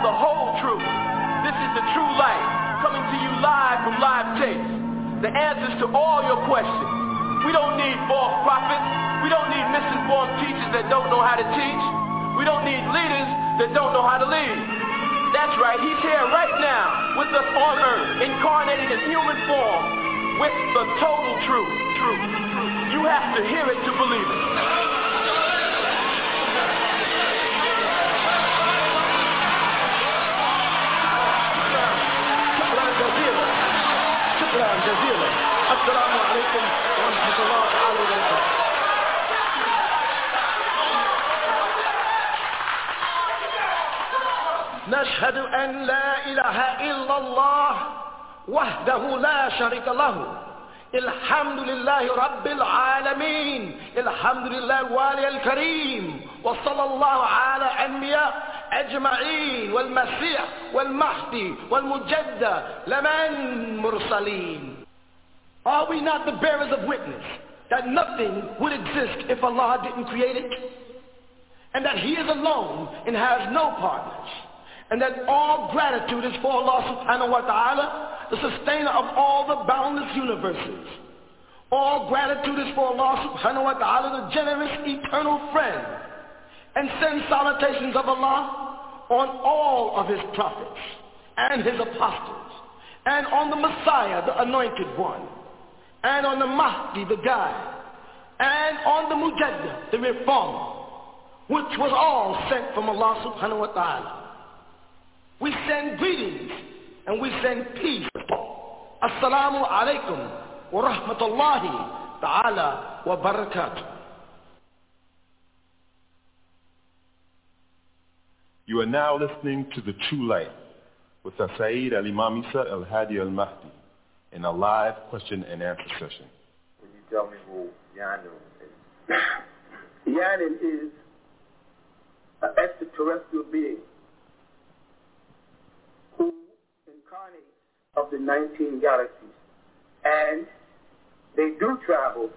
the whole truth. This is the true light, coming to you live from Live Tapes. The answers to all your questions. We don't need false prophets. We don't need misinformed teachers that don't know how to teach. We don't need leaders that don't know how to lead. That's right, he's here right now with us on earth, incarnated in human form, with the total truth. You have to hear it to believe it. شكرا جزيلا. السلام عليكم ورحمة الله تعالى وبركاته. نشهد أن لا إله إلا الله وحده لا شريك له. الحمد لله رب العالمين. الحمد لله الوالي الكريم. وصلى الله على أنبياء أجمعين والمسيح والمهدي والمجدد لمن مرسلين. Are we not the bearers of witness that nothing would exist if Allah didn't create it? And that He is alone and has no partners? And that all gratitude is for Allah subhanahu wa ta'ala, the sustainer of all the boundless universes. All gratitude is for Allah subhanahu wa ta'ala, the generous eternal friend. And send salutations of Allah on all of His prophets and His apostles, and on the Messiah, the anointed one, and on the Mahdi, the guide, and on the Mujaddid, the reformer, which was all sent from Allah subhanahu wa ta'ala. We send greetings and we send peace. Assalamu alaikum wa rahmatullahi ta'ala wa barakatuh. You are now listening to The True Light with Saeed Al-Imam Isa Al-Hadi Al-Mahdi in a live question and answer session. Can you tell me who Yanun is? Yanun is an extraterrestrial being who incarnates of the 19 galaxies. And they do travel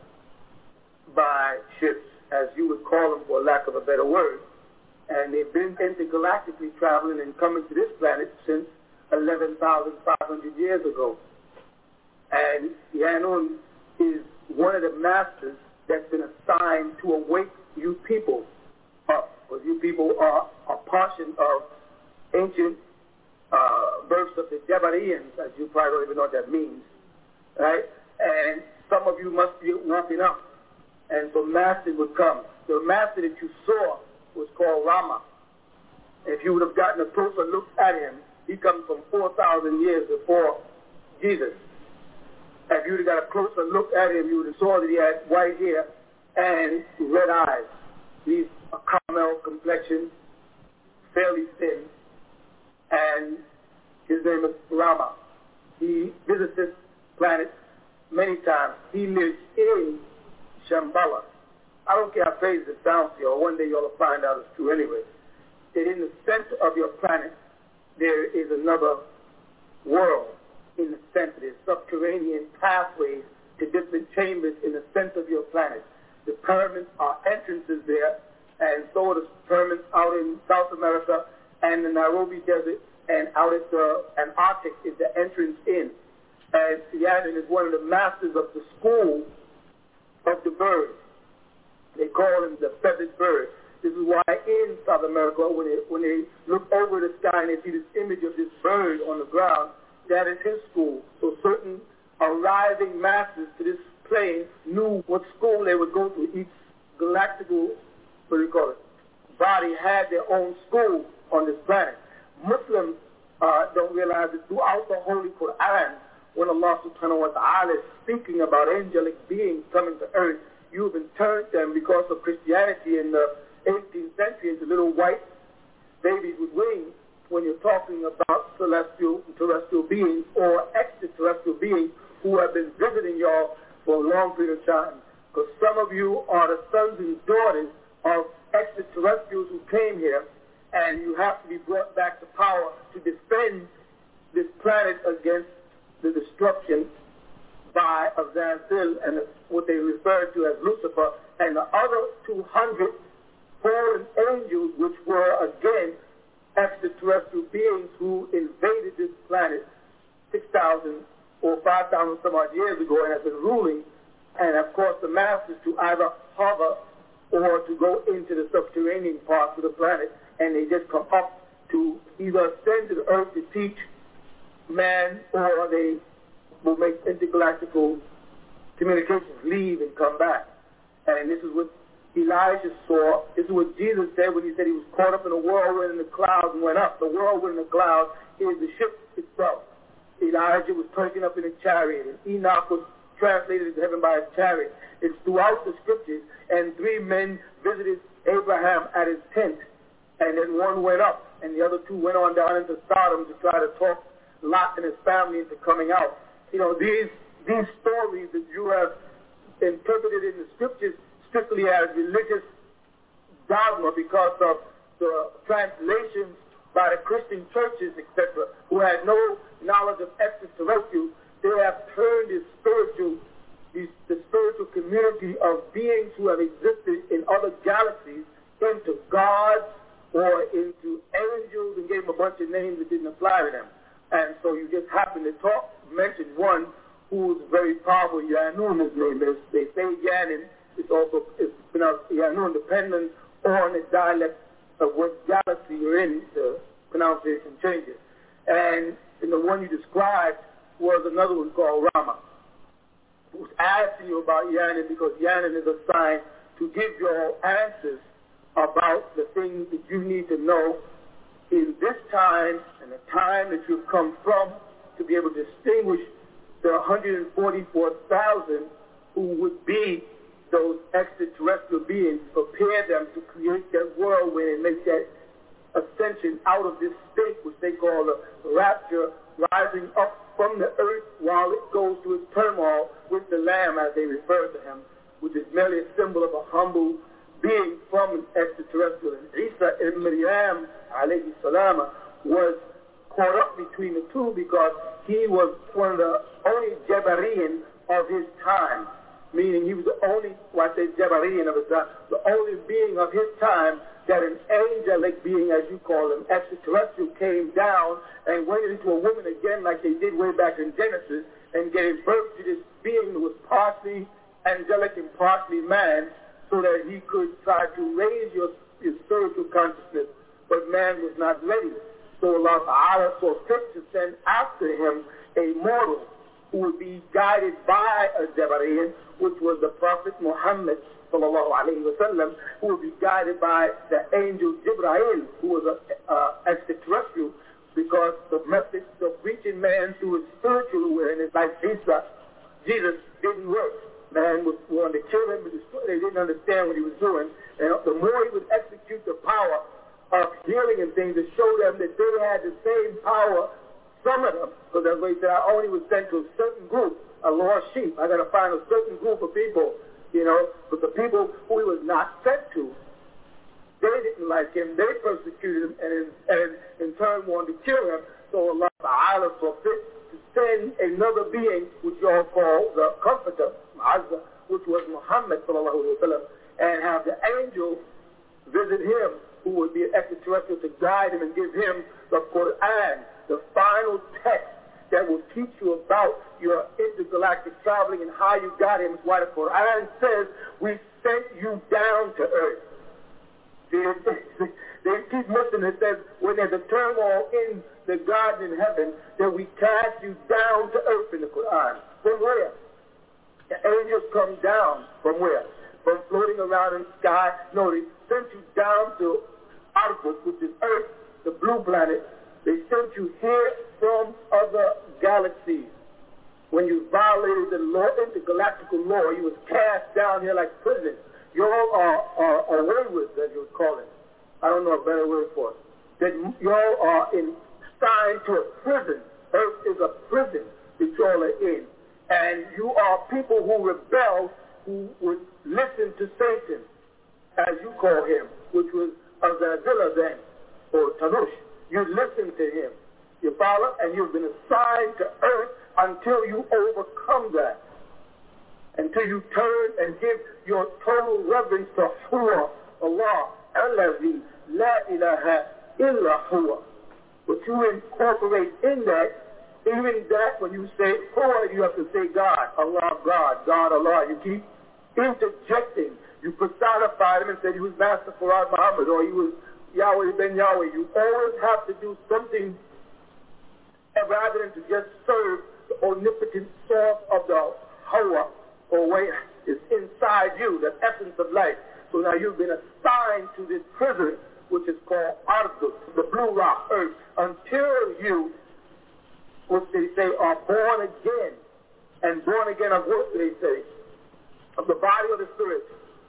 by ships, as you would call them for lack of a better word. And they've been intergalactically traveling and coming to this planet since 11,500 years ago. And Yanun is one of the masters that's been assigned to awake you people up. Because you people are a portion of ancient births of the Jabarians, as you probably don't even know what that means, right? And some of you must be waking up. And so masters would come. The master that you saw was called Rama. If you would have gotten a closer look at him, he comes from 4,000 years before Jesus. If you would have got a closer look at him, you would have saw that he had white hair and red eyes. He's a caramel complexion, fairly thin, and his name is Rama. He visits this planet many times. He lives in Shambhala. I don't care how crazy it sounds to you, or one day you'll find out it's true anyway. That in the center of your planet, there is another world in the center. There's subterranean pathways to different chambers in the center of your planet. The pyramids are entrances there, and so are the pyramids out in South America and the Nairobi Desert, and out at the Antarctic is the entrance in. And Yanun is one of the masters of the school of the birds. They call him the feathered bird. This is why in South America, when they look over the sky and they see this image of this bird on the ground, that is his school. So certain arriving masters to this plane knew what school they would go to. Each galactical, body had their own school on this planet. Muslims don't realize that throughout the Holy Quran, when Allah subhanahu wa ta'ala is speaking about angelic beings coming to earth, you've turned them because of Christianity in the 18th century into little white babies with wings when you're talking about celestial and terrestrial beings or extraterrestrial beings who have been visiting y'all for a long period of time. Because some of you are the sons and daughters of extraterrestrials who came here, and you have to be brought back to power to defend this planet against the destruction by Azazil and what they refer to as Lucifer and the other 200 fallen angels, which were again extraterrestrial beings who invaded this planet 6,000 or 5,000 some odd years ago and have been ruling, and of course the masters to either hover or to go into the subterranean parts of the planet, and they just come up to either ascend to the earth to teach man, or they will make intergalactical communications, leave and come back. And this is what Elijah saw. This is what Jesus said when he said he was caught up in a whirlwind in the clouds and went up. The whirlwind in the clouds is the ship itself. Elijah was taken up in a chariot, and Enoch was translated into heaven by his chariot. It's throughout the scriptures, and 3 men visited Abraham at his tent, and then one went up, and the other 2 went on down into Sodom to try to talk Lot and his family into coming out. You know, these stories that you have interpreted in the scriptures strictly as religious dogma because of the translations by the Christian churches, etc., who had no knowledge of extraterrestrials. They have turned the spiritual community of beings who have existed in other galaxies into gods or into angels and gave them a bunch of names that didn't apply to them. And so you just happen to mention one who is very powerful, Yanun, his name is. They say Yanin. It's pronounced Yanun, depending on the dialect of what galaxy you're in, the pronunciation changes. And the one you described was another one called Rama, who's asking you about Yanin because Yanin is assigned to give you all answers about the things that you need to know in this time and the time that you've come from, to be able to distinguish the 144,000 who would be those extraterrestrial beings, prepare them to create that whirlwind and make that ascension out of this state, which they call the rapture, rising up from the earth while it goes to its turmoil with the Lamb, as they refer to him, which is merely a symbol of a humble being from an extraterrestrial. And Isa ibn Maryam, alayhi salama, was caught up between the two because he was one of the only Jabarian of his time, meaning he was the only, well, I say Jabarian of his time, the only being of his time that an angelic being, as you call him, extraterrestrial, came down and went into a woman again like they did way back in Genesis and gave birth to this being that was partially angelic and partially man, so that he could try to raise your spiritual consciousness, but man was not ready. So Allah Ta'ala saw fit to send after him a mortal who would be guided by a Jabarian, which was the Prophet Muhammad sallallahu alayhi wa sallam, who would be guided by the angel Jibreel, who was an extraterrestrial, because the method of reaching man through his spiritual awareness, like Jesus didn't work. Man was wanting to kill him, but they didn't understand what he was doing. And the more he would execute the power of healing and things to show them that they had the same power, some of them, because that's what he said, I only was sent to a certain group, a lost sheep. I got to find a certain group of people, but the people who he was not sent to, they didn't like him. They persecuted him and in turn wanted to kill him. So Allah Ta'ala saw fit to send another being, which you all call the Comforter, which was Muhammad sallallahu alaihi wasallam, and have the angel visit him, who would be an extraterrestrial, to guide him and give him the Quran, the final text that will teach you about your intergalactic traveling and how you got him. It's why the Quran says we sent you down to earth. They keep missing it. Says when there's a turmoil in the garden in heaven, that we cast you down to earth in the Quran. From where? The angels come down from where? From floating around in the sky. No, they sent you down to Argus, which is Earth, the blue planet. They sent you here from other galaxies. When you violated the law, intergalactical law, you was cast down here like prison. You all are wayward, as you would call it. I don't know a better word for it. That you all are assigned to a prison. Earth is a prison that you all are in. And you are people who rebel, who would listen to Satan, as you call him, which was Azazillah then, or Tanush. You listen to him. You follow? And you've been assigned to earth until you overcome that. Until you turn and give your total reverence to Allah, Allazi, La ilaha illa huwa. But you incorporate in that, even that when you say huwa, you have to say God, Allah, God, God, Allah. You keep interjecting. You personify him and say he was Master Farad Muhammad or he was Yahweh ben Yahweh. You always have to do something rather than to just serve the omnipotent source of the hawa or way is inside you, the essence of life. So now you've been assigned to this prison, which is called Ardh, the blue rock, earth, until you, what they say, are born again. And born again of what they say? Of the body or the spirit?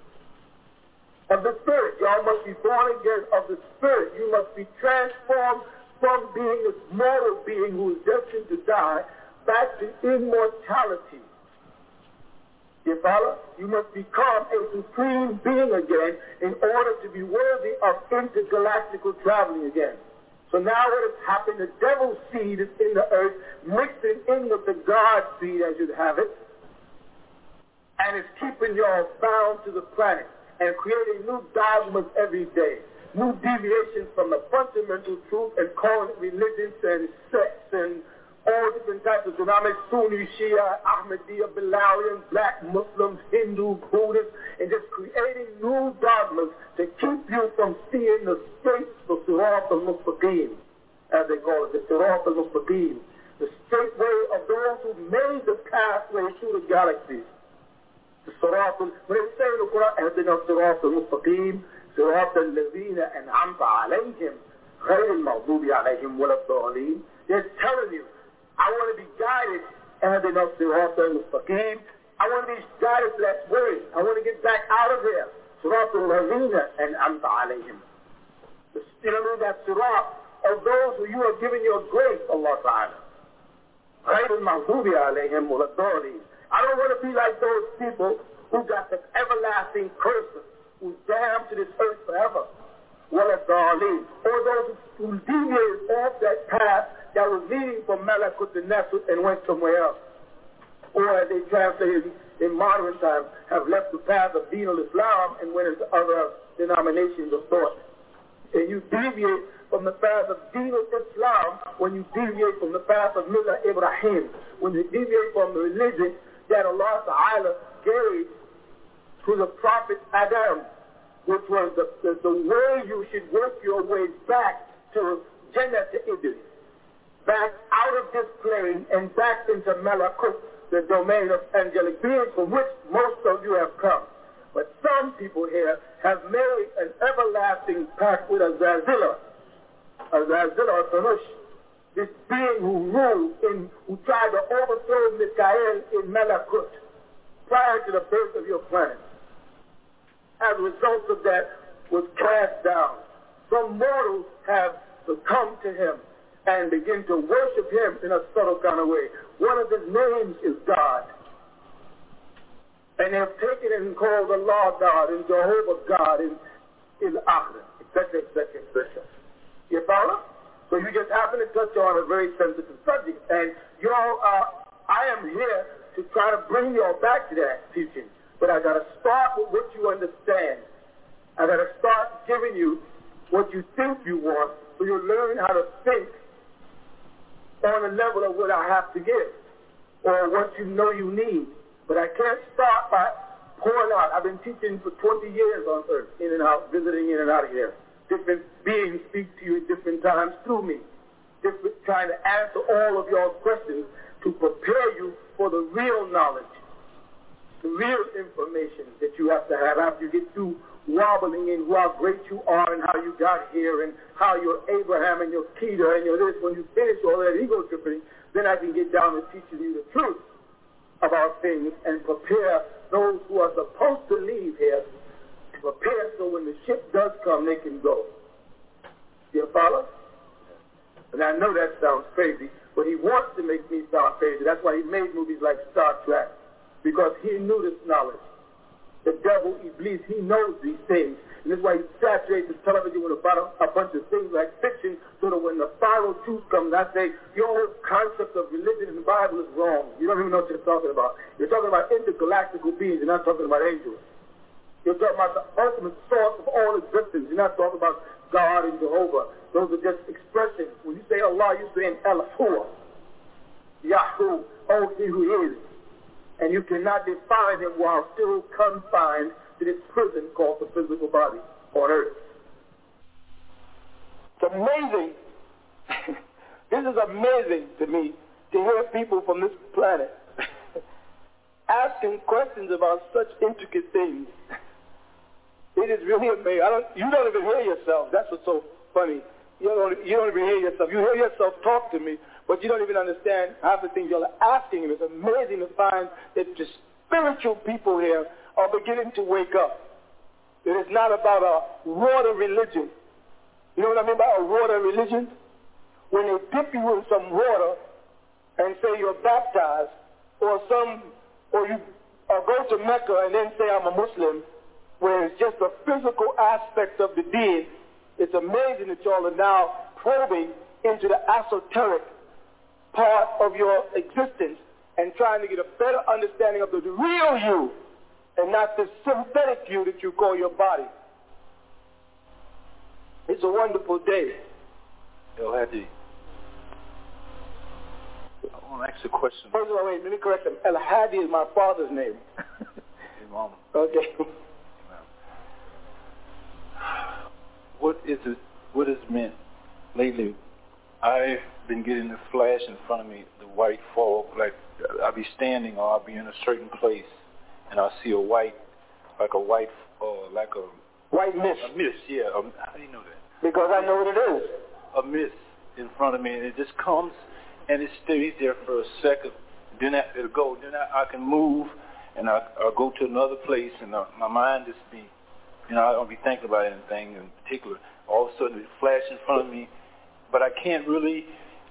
Of the spirit. Y'all must be born again of the spirit. You must be transformed from being this mortal being who is destined to die back to immortality. You follow? You must become a supreme being again in order to be worthy of intergalactical traveling again. So now what has happened, the devil's seed is in the earth, mixing in with the God seed as you'd have it, and it's keeping y'all bound to the planet and creating new dogmas every day, new deviations from the fundamental truth and calling it religions and sects and all different types of denominations, Sunni, Shia, Ahmadiyya, Bilalian, black Muslims, Hindu, Buddhists, and just creating new dogmas to keep you from seeing the straight, the Sirat al-Mustaqim, as they call it, the Sirat al-Mustaqim, the straight way of those who made the pathway through the galaxies. The Sirat, when they say in the Quran, اهدنا الصراط المستقيم صراط الذين أنعمت عليهم غير المغضوب عليهم ولا الضالين. They're telling you, I want to be guided, اهدنا الصراط المستقيم. I want to be guided to that way. I want to get back out of there. صراط الذين أنعمت عليهم. You know what I mean? That sirat of those who you have given your grace, Allah Ta'ala. غير المغضوب عليهم ولا الضالين. I don't want to be like those people who got the everlasting curses, who's damned to this earth forever. Well, as Darlene, or those who deviated off that path that was leading from Malakut to Nesut and went somewhere else. Or as they translated in modern times, have left the path of Deen al-Islam and went into other denominations of thought. And you deviate from the path of Deen al-Islam when you deviate from the path of Millah Ibrahim, when you deviate from the religion that Allah Ta'ala gave to the Prophet Adam, which was the way you should work your way back to Jannah to Idris, back out of this plane and back into Malakut, the domain of angelic beings from which most of you have come. But some people here have made an everlasting pact with Azazillah or Sanush, this being who ruled who tried to overthrow Mikael in Malakut prior to the birth of your planet. As a result of that, was cast down. Some mortals have succumbed to him and begin to worship him in a subtle kind of way. One of his names is God. And they have taken it and called Allah God and Jehovah God and Akhira, etc., etc., etc. You follow? So you just happen to touch on a very sensitive subject. And I am here to try to bring you all back to that teaching. But I got to start with what you understand. I got to start giving you what you think you want, so you learn how to think on the level of what I have to give or what you know you need. But I can't start by pouring out. I've been teaching for 20 years on earth, in and out, visiting in and out of here. Different beings speak to you at different times through me, trying to answer all of your questions to prepare you for the real knowledge, the real information that you have to have after you get through wobbling in how great you are and how you got here and how you're Abraham and you're Peter and you're this. When you finish all that ego tripping, then I can get down to teaching you the truth about things and prepare those who are supposed to leave here, to prepare so when the ship does come, they can go. You follow? And I know that sounds crazy, but he wants to make me sound crazy. That's why he made movies like Star Trek, because he knew this knowledge. The devil, Iblis, he knows these things. And that's why he saturates the television with a bunch of things like fiction, so that when the final truth comes, I say, your whole concept of religion in the Bible is wrong. You don't even know what you're talking about. You're talking about intergalactical beings. You're not talking about angels. You're talking about the ultimate source of all existence. You're not talking about God and Jehovah. Those are just expressions. When you say Allah, you're saying El-Huwa, Yahoo, oh, he who is. And you cannot define him while still confined to this prison called the physical body on earth. It's amazing. This is amazing to me to hear people from this planet asking questions about such intricate things. It is really amazing. You don't even hear yourself. That's what's so funny. You don't even hear yourself. You hear yourself talk to me, but you don't even understand half the things you're asking. And it's amazing to find that the spiritual people here are beginning to wake up. It is not about a water religion. You know what I mean by a water religion? When they dip you in some water and say you're baptized, or you go to Mecca and then say I'm a Muslim, where it's just a physical aspect of the deed. It's amazing that y'all are now probing into the esoteric part of your existence and trying to get a better understanding of the real you and not the synthetic you that you call your body. It's a wonderful day. Yo, Hadi, I want to ask a question. First of all, wait, let me correct him. El-Hadi is my father's name. Imam. Okay. What is meant lately? I've been getting the flash in front of me, the white fog, like I'll be standing or I'll be in a certain place and I'll see a white mist. A mist, yeah. How do you know that? Because I know what it is. A mist in front of me, and it just comes and it stays there for a second. Then it'll go. Then I can move and I'll go to another place, and my mind just be, I don't be thinking about anything in particular. All of a sudden it flashes in front of me, but I can't really,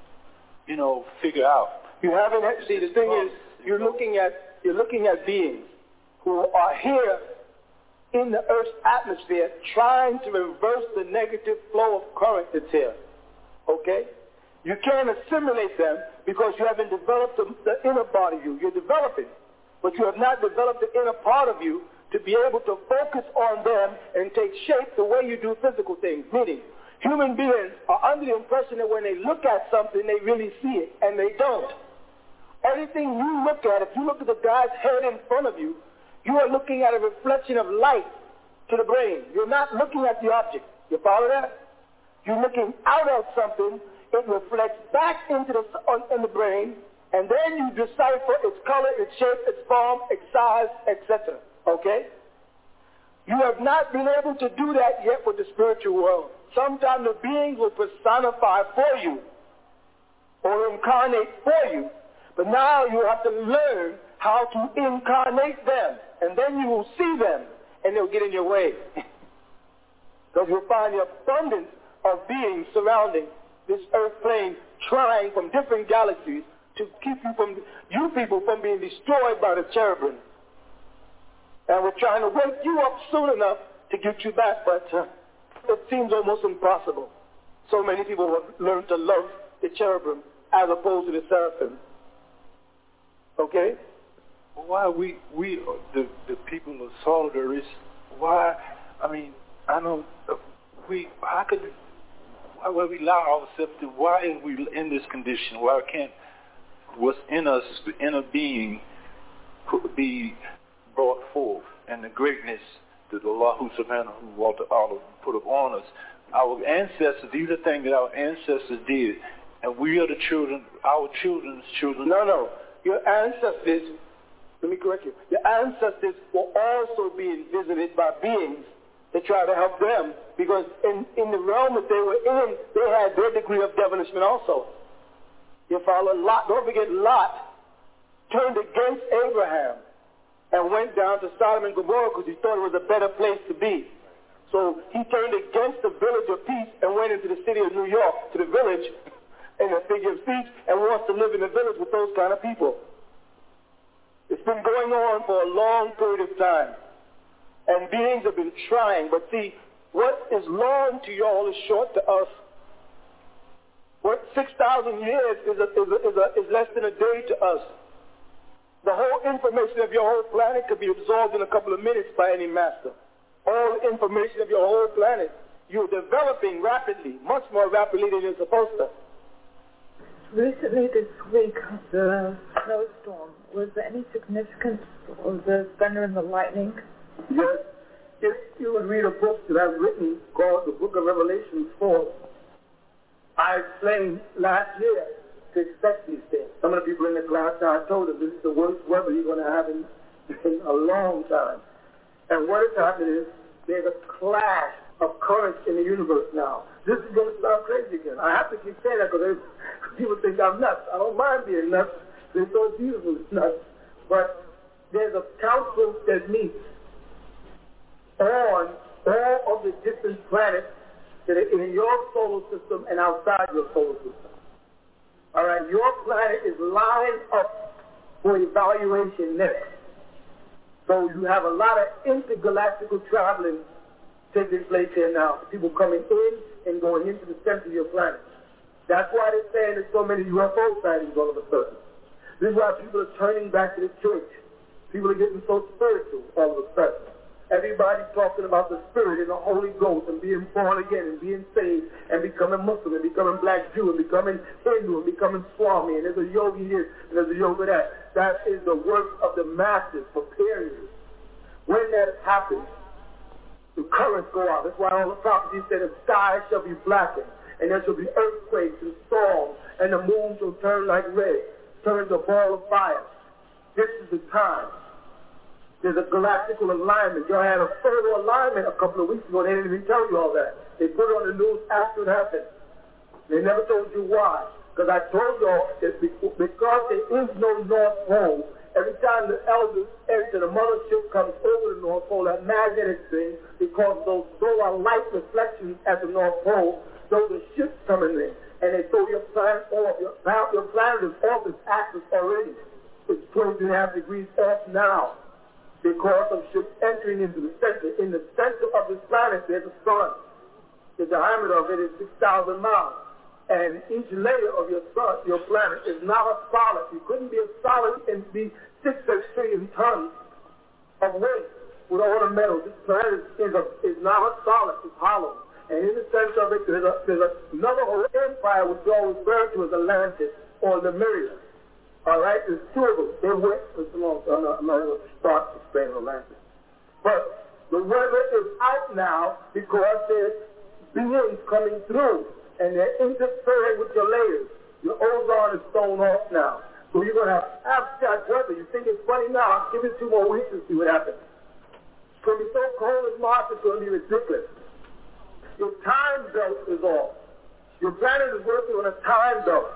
figure out. You haven't. See, the thing is, you're looking at beings who are here in the Earth's atmosphere trying to reverse the negative flow of current that's here. Okay? You can't assimilate them because you haven't developed the inner part of you. You're developing, but you have not developed the inner part of you to be able to focus on them and take shape the way you do physical things. Meaning, human beings are under the impression that when they look at something, they really see it, and they don't. Everything you look at, if you look at the guy's head in front of you, you are looking at a reflection of light to the brain. You're not looking at the object. You follow that? You're looking out at something. It reflects back into the brain, and then you decipher its color, its shape, its form, its size, etc. Okay? You have not been able to do that yet with the spiritual world. Sometimes the beings will personify for you or incarnate for you. But now you have to learn how to incarnate them. And then you will see them, and they'll get in your way. Because you'll find the abundance of beings surrounding this earth plane, trying from different galaxies to keep you people from being destroyed by the cherubim. And we're trying to wake you up soon enough to get you back, but it seems almost impossible. So many people have learned to love the cherubim as opposed to the seraphim. Okay? Why the people of Solidarity, why we allow ourselves to, why are we in this condition? Why can't what's in us, the inner being, be brought forth, and the greatness that Allah subhanahu wa ta'ala put upon us? Our ancestors, these are things that our ancestors did, and we are the children, our children's children. No. Your ancestors, let me correct you, your ancestors were also being visited by beings to try to help them, because in the realm that they were in, they had their degree of devilishment also. You follow? Lot, don't forget Lot turned against Abraham and went down to Sodom and Gomorrah because he thought it was a better place to be. So he turned against the village of peace and went into the city of New York, to the village, in a figure of speech, and wants to live in the village with those kind of people. It's been going on for a long period of time. And beings have been trying, but see, what is long to y'all is short to us. What 6,000 years is less than a day to us. The whole information of your whole planet could be absorbed in a couple of minutes by any master. All the information of your whole planet. You're developing rapidly, much more rapidly than you're supposed to. Recently this week, the snowstorm, was there any significance of the thunder and the lightning? Yes. If you would read a book that I've written called the Book of Revelation 4, I explained last year to expect these things. Some of the people in the class, I told them this is the worst weather you're going to have in a long time. And what has happened is there's a clash of currents in the universe now. This is going to sound crazy again. I have to keep saying that because people think I'm nuts. I don't mind being nuts. They're so beautiful, it's nuts. But there's a council that meets on all of the different planets that are in your solar system and outside your solar system. All right, your planet is lined up for evaluation next. So you have a lot of intergalactical traveling taking place here now. People coming in and going into the center of your planet. That's why they're saying there's so many UFO sightings all of a sudden. This is why people are turning back to the church. People are getting so spiritual all of a sudden. Everybody's talking about the Spirit and the Holy Ghost and being born again and being saved and becoming Muslim and becoming Black Jew and becoming Hindu and becoming Swami, and there's a yogi here and there's a yoga there. That is the work of the masses preparing you. When that happens, the currents go out. That's why all the prophecies say the sky shall be blackened and there shall be earthquakes and storms and the moon shall turn like red, turn to a ball of fire. This is the time. There's a galactical alignment. Y'all had a photo alignment a couple of weeks ago. They didn't even tell you all that. They put it on the news after it happened. They never told you why. Because I told y'all that because there is no North Pole, every time the elders enter, the mothership comes over the North Pole, that magnetic thing, because those solar light reflections at the North Pole, those are ships coming in. And they throw your planet off. Your planet is off its axis already. It's 22.5 degrees off now. Because of ships entering into the center. In the center of this planet, there's a sun. The diameter of it is 6,000 miles. And each layer of your sun, your planet, is not a solid. You couldn't be a solid and be 6 trillion tons of weight with all the metals. This planet is not a solid. It's hollow. And in the center of it, there's another whole empire which we all refer to as Atlantis or Lemuria. All right, there's two of them. They went for so long. I'm not going to start explaining Atlantis. But the weather is out now because there's beings coming through, and they're interfering with your layers. Your ozone is thrown off now. So you're going to have abstract weather. You think it's funny now? Give it 2 more weeks and see what happens. It's going to be so cold in March, it's going to be ridiculous. Your time belt is off. Your planet is working on a time belt.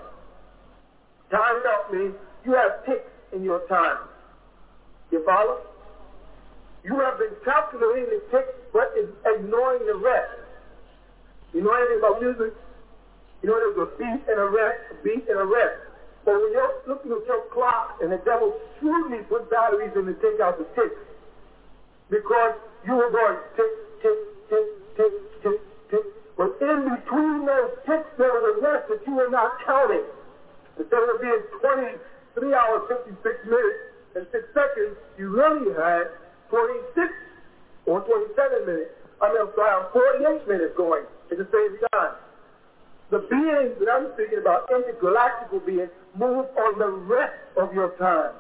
Time belt means you have ticks in your time. You follow? You have been calculating the ticks, but ignoring the rest. You know anything about music? You know there's a beat and a rest, a beat and a rest. But when you're looking at your clock and the devil shrewdly put batteries in to take out the ticks, because you were going tick, tick, tick, tick, tick, tick. But in between those ticks, there was a rest that you were not counting. Instead of being 23 hours, 56 minutes, and 6 seconds, you really had 26 or 27 minutes. I'm 48 minutes going at the same time. The beings that I'm speaking about, intergalactical beings, move on the rest of your time.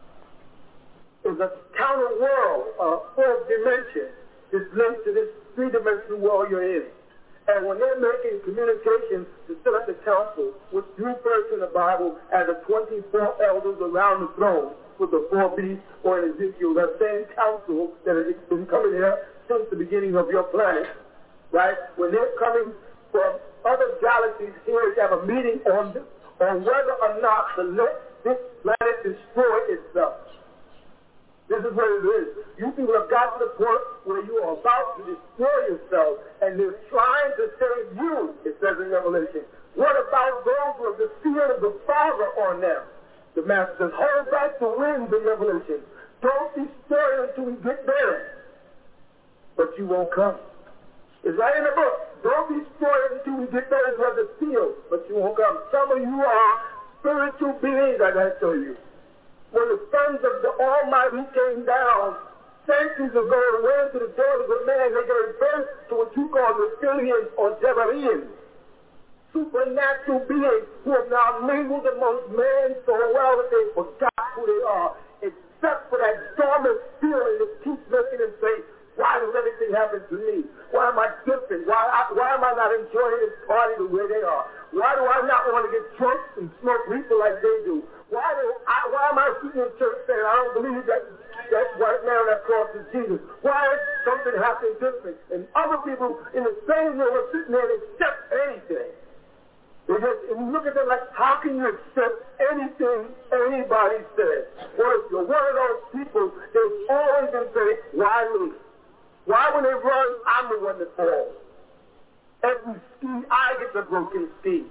It's a counter world, a fourth dimension, that's linked to this 3-dimensional world you're in. And when they're making communications to set up the council, which you refer to in the Bible as the 24 elders around the throne with the 4 beasts, or in Ezekiel, that same council that has been coming here since the beginning of your planet, right? When they're coming from other galaxies here to have a meeting on whether or not to let this planet destroy itself. This is what it is. You people have got to the point where you are about to destroy yourself, and they're trying to save you, it says in Revelation. What about those who have the fear of the Father on them? The Master says, hold back the winds in Revelation. Don't destroy it until we get there. But you won't come. It's right in the book. Don't destroy it until we get there is what the seal, but you won't come. Some of you are spiritual beings, I got to tell you. when the sons of the Almighty came down centuries ago and went to the daughters of man, they gave birth to what you call reptilians or Jebarians, supernatural beings who have now mingled amongst men so well that they forgot who they are, except for that dormant feeling that keeps making them say, why does everything happen to me? Why am I different? Why am I not enjoying this party the way they are? Why do I not want to get drunk and smoke reefer like they do? Why am I sitting in church saying I don't believe that white man on that cross is Jesus? Why is something happening different? And other people in the same room are sitting there and accept anything. And you look at them like, how can you accept anything anybody says? Well, if you're one of those people, they've always been saying, why me? Why when they run, I'm the one that falls? Every ski, I get the broken ski.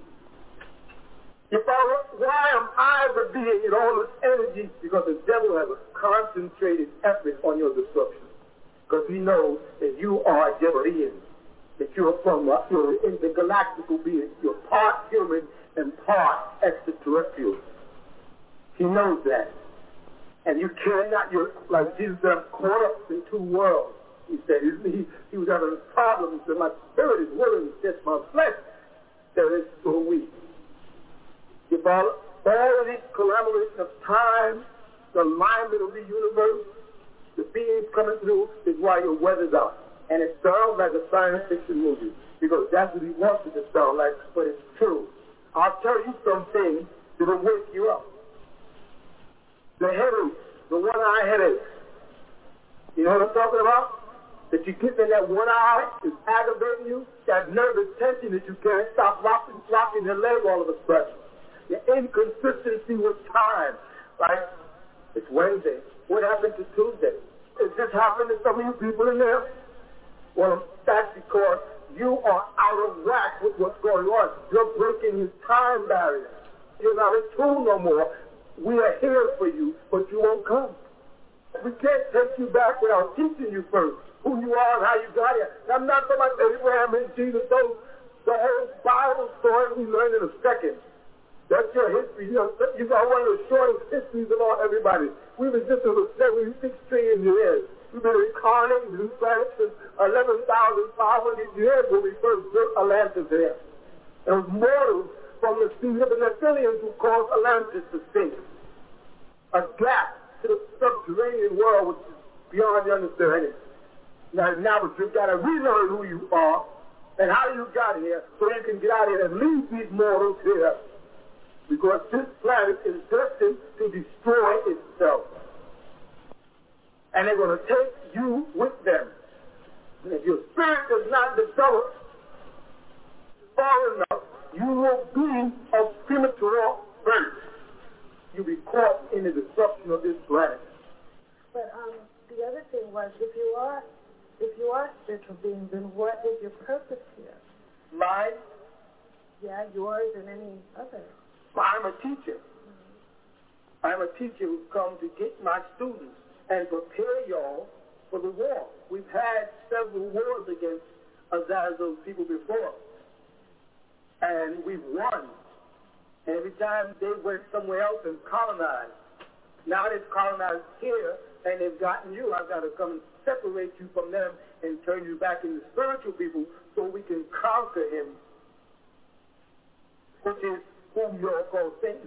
Why am I the being in all this energy? Because the devil has a concentrated effort on your destruction. Because he knows that you are a Jebarian, that you're you're intergalactical being. You're part human and part extraterrestrial. He knows that. And you cannot, like Jesus said, I'm caught up in two worlds. He said he was having a problem. He said, my spirit is willing, it's just my flesh that is so weak. You follow? All of this collaboration of time, the alignment of the universe, the beings coming through is why your weather's out. And it sounds like a science fiction movie because that's what he wants it to sound like, but it's true. I'll tell you some things that will wake you up. The headache, the one-eye headache. You know what I'm talking about? That you get in that one eye is aggravating you, that nervous tension that you can't stop flopping your leg all of a sudden. The inconsistency with time. Like, it's Wednesday. What happened to Tuesday? Is this happening to some of you people in there? Well, that's because you are out of whack with what's going on. You're breaking his time barrier. You're not in tune no more. We are here for you, but you won't come. We can't take you back without teaching you first who you are and how you got here. I'm not talking about Abraham and Jesus. The whole Bible story we learn in a second. That's your history. You got one of the shortest histories of everybody. We've existed for 76 trillion years. We've been incarnated in planets since 11,500 years when we first built Atlantis here. It was mortals from the seed of the Nephilims who caused Atlantis to sink. A gap to the subterranean world which is beyond your understanding. Now you've got to relearn who you are and how you got here so you can get out here and leave these mortals here. Because this planet is destined to destroy itself. And they're going to take you with them. And if your spirit does not develop far enough, you will be of premature birth. You'll be caught in the destruction of this planet. But the other thing was, if you are spiritual beings, then what is your purpose here? Mine? Yeah, yours and any other. I'm a teacher. Mm-hmm. I'm a teacher who's come to get my students and prepare y'all for the war. We've had several wars against Azazel's people before. And we've won. And every time they went somewhere else and colonized. Now they've colonized here and they've gotten you. I've got to come and separate you from them and turn you back into spiritual people so we can conquer him, which is whom you all call Satan.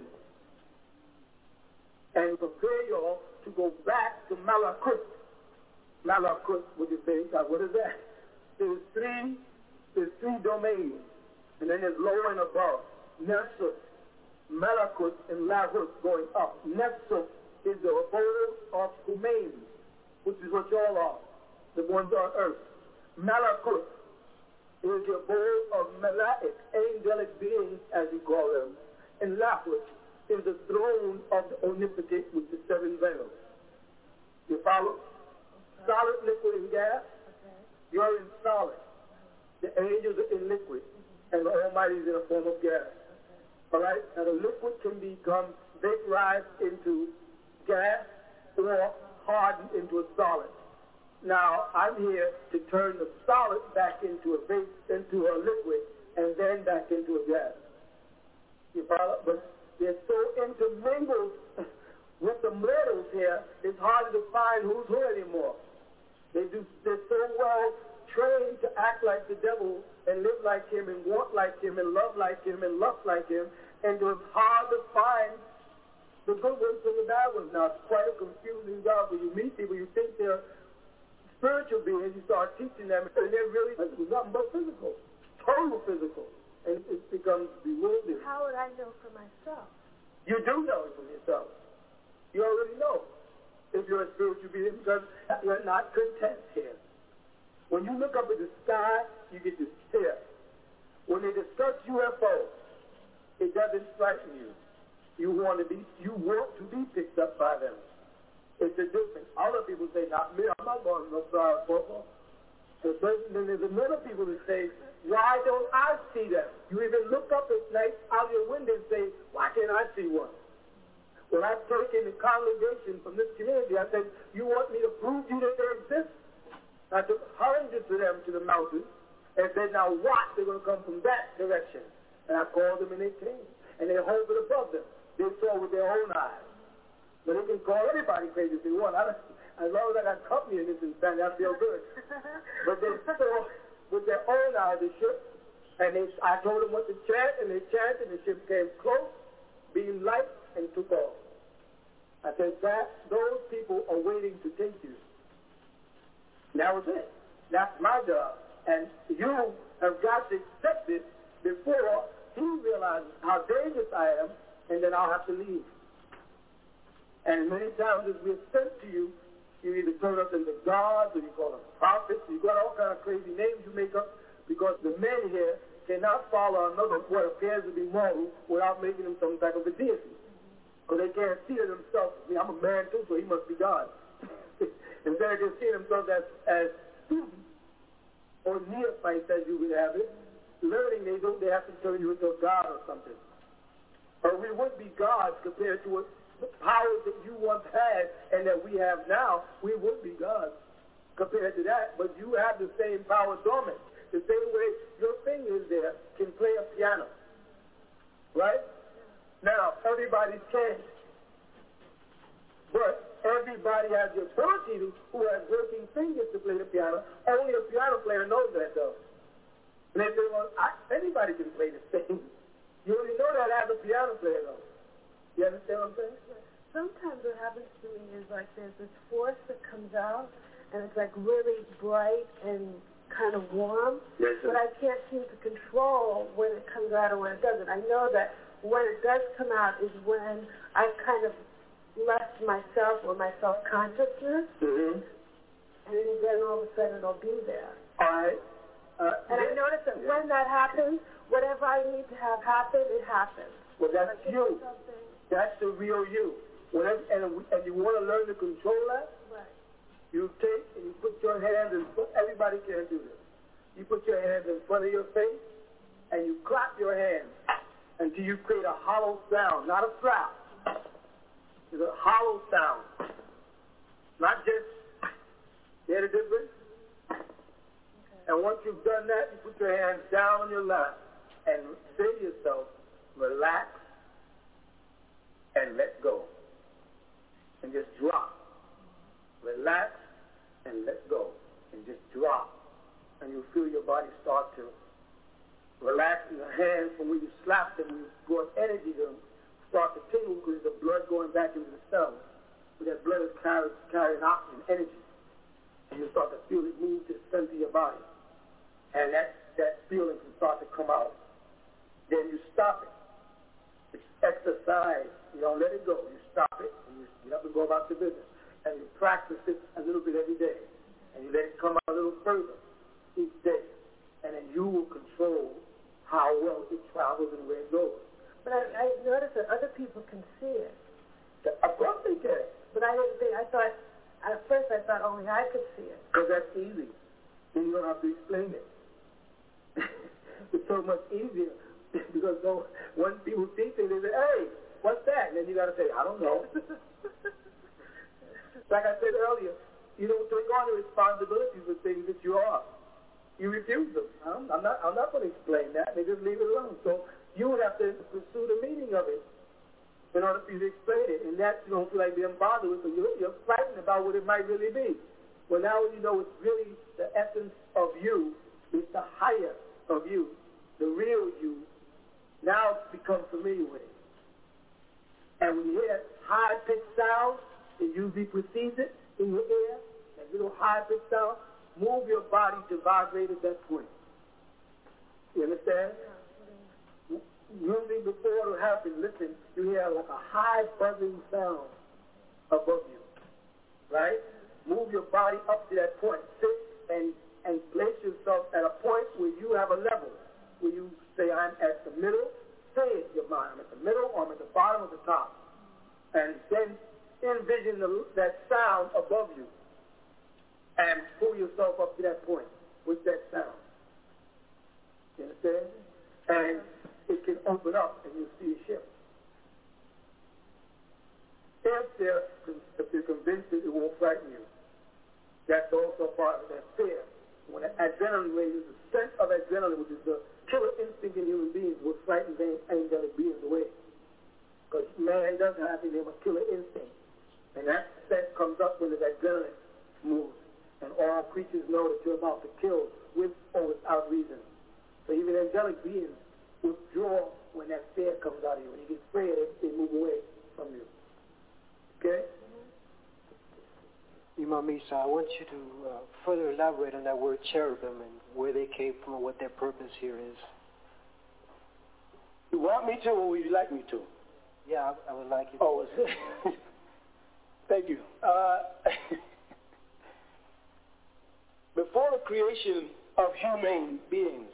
And prepare y'all to go back to Malakut. Malakut, what you say? What is that? There's three domains. And then there's lower and above. Nefsut, Malakut, and Lahut going up. Nefsut is the abode of Humain, which is what y'all are, the ones on earth. Malakut is the abode of Malaik, angelic beings, as you call them. And Lahut is the throne of the omnipotent with the seven veils. You follow? Solid, liquid, and gas. You're in solid. The angels are in liquid. And the Almighty is in a form of gas. All right? Now the liquid can become vaporized into gas or hardened into a solid. Now I'm here to turn the solid back into a liquid and then back into a gas. You follow? But they're so intermingled With the mortals here, it's harder to find who's who anymore. They're so well trained to act like the devil and live like him and want like him and love like him and lust like him, and it's hard to find the good ones from the bad ones. Now, it's quite a confusing job when you meet people, you think they're spiritual beings, you start teaching them, and they're really nothing but physical, total physical, and it becomes bewildering. How would I know for myself? You do know it for yourself. You already know if you're a spiritual being because you're not content here. When you look up at the sky, you get this fear. When they discuss UFOs, it doesn't frighten you. You want to be picked up by them. It's a difference. Other people say, not me, I'm not going to no fly football. Then there's another people that say, why don't I see them? You even look up at night out your window and say, why can't I see one? When I spoke in the congregation from this community, I said, you want me to prove to you that they exist? I took hundreds of them to the mountains and said, now watch, they're going to come from that direction. And I called them and they came. And they hovered above them. They saw with their own eyes. But they can call everybody crazy if they want. As long as I got company in this insanity, I feel good. But they saw with their own eyes the ship. And I told them what to chant, and they chanted, and the ship came close, being light, and took off. I said, those people are waiting to take you. That was it. That's my job. And you have got to accept it before he realizes how dangerous I am, and then I'll have to leave. And many times as we're sent to you, you either turn us into gods, or you call us prophets, you got all kind of crazy names you make up, because the men here cannot follow another what appears to be mortal without making him some type of a deity. Because they can't see it themselves. I mean, I'm a man too, so he must be God. Instead of just seeing themselves as students or neophytes, as you would have it, learning they have to turn you into a god or something. Or we would be gods compared to what the powers that you once had and that we have now. We would be gods compared to that, but you have the same power dormant. The same way your fingers there can play a piano. Right? Now, everybody can. But everybody has the ability who has working fingers to play the piano. Only a piano player knows that, though. And they say, well, anybody can play this thing. You only know that as a piano player, though. You understand what I'm saying? Sometimes what happens to me is like there's this force that comes out, and it's like really bright and kind of warm, but I can't seem to control when it comes out or when it doesn't. I know that when it does come out is when I've kind of left myself or my self-consciousness, and then all of a sudden it'll be there. All right. And I notice that when that happens, whatever I need to have happen, it happens. Well, that's like you. That's the real you. Whatever, and you want to learn to control that? Right. You take and you put your hands in front. Everybody can't do this. You put your hands in front of your face, and you clap your hands until you create a hollow sound, not a slap. It's a hollow sound. Not just, you hear the difference? Okay. And once you've done that, you put your hands down on your lap and say to yourself, relax and let go. And just drop. Relax and let go. And just drop. And you'll feel your body start to relax in your hands from where you slap them, you brought energy to them, start to tingle because the blood going back into the cells. So that blood is carrying oxygen, energy. And you start to feel it move to the center of your body. And that feeling can start to come out. Then you stop it. It's exercise. You don't let it go. You stop it, and you get up and go about your business. And you practice it a little bit every day. And you let it come out a little further each day. And then you will control how well it travels and where it goes. But I noticed that other people can see it. Of course they can. But I didn't think, at first I thought only I could see it. Because that's easy. Then you don't have to explain it. It's so much easier. Because when people see things, they say, hey, what's that? And then you got to say, I don't know. Like I said earlier, you don't take on the responsibilities for things that you are. You refuse them. I'm not going to explain that. They just leave it alone. So you would have to pursue the meaning of it. in order for you to explain it. And that you don't feel like being bothered with, so you're frightened about what it might really be. Well, now you know it's really the essence of you. It's the higher of you, the real you. Now become familiar with it. And when you hear high-pitched sound, it usually precedes it in your ear, that little high-pitched sound, move your body to vibrate at that point. You understand? Usually before it'll happen, listen, you hear like a high buzzing sound above you. Right? Move your body up to that point. Sit and place yourself at a point where you have a level, where you say, I'm at the middle. Say it in your mind, I'm at the middle or I'm at the bottom or the top. And then envision that sound above you and pull yourself up to that point with that sound. You understand? And it can open up and you'll see a ship. If you're convinced that it won't frighten you, that's also part of that fear. When adrenaline raises, the sense of adrenaline, which is the killer instinct in human beings, will frighten angelic beings away. Because man doesn't have in him a killer instinct. And that sense comes up when the adrenaline moves. And all creatures know that you're about to kill with or without reason. So even angelic beings withdraw when that fear comes out of you. When you get afraid, they move away from you. Okay? Imam Isa, I want you to further elaborate on that word cherubim and where they came from and what their purpose here is. You want me to, or would you like me to? Yeah, I would like you to. Oh, thank you. Before the creation of human beings,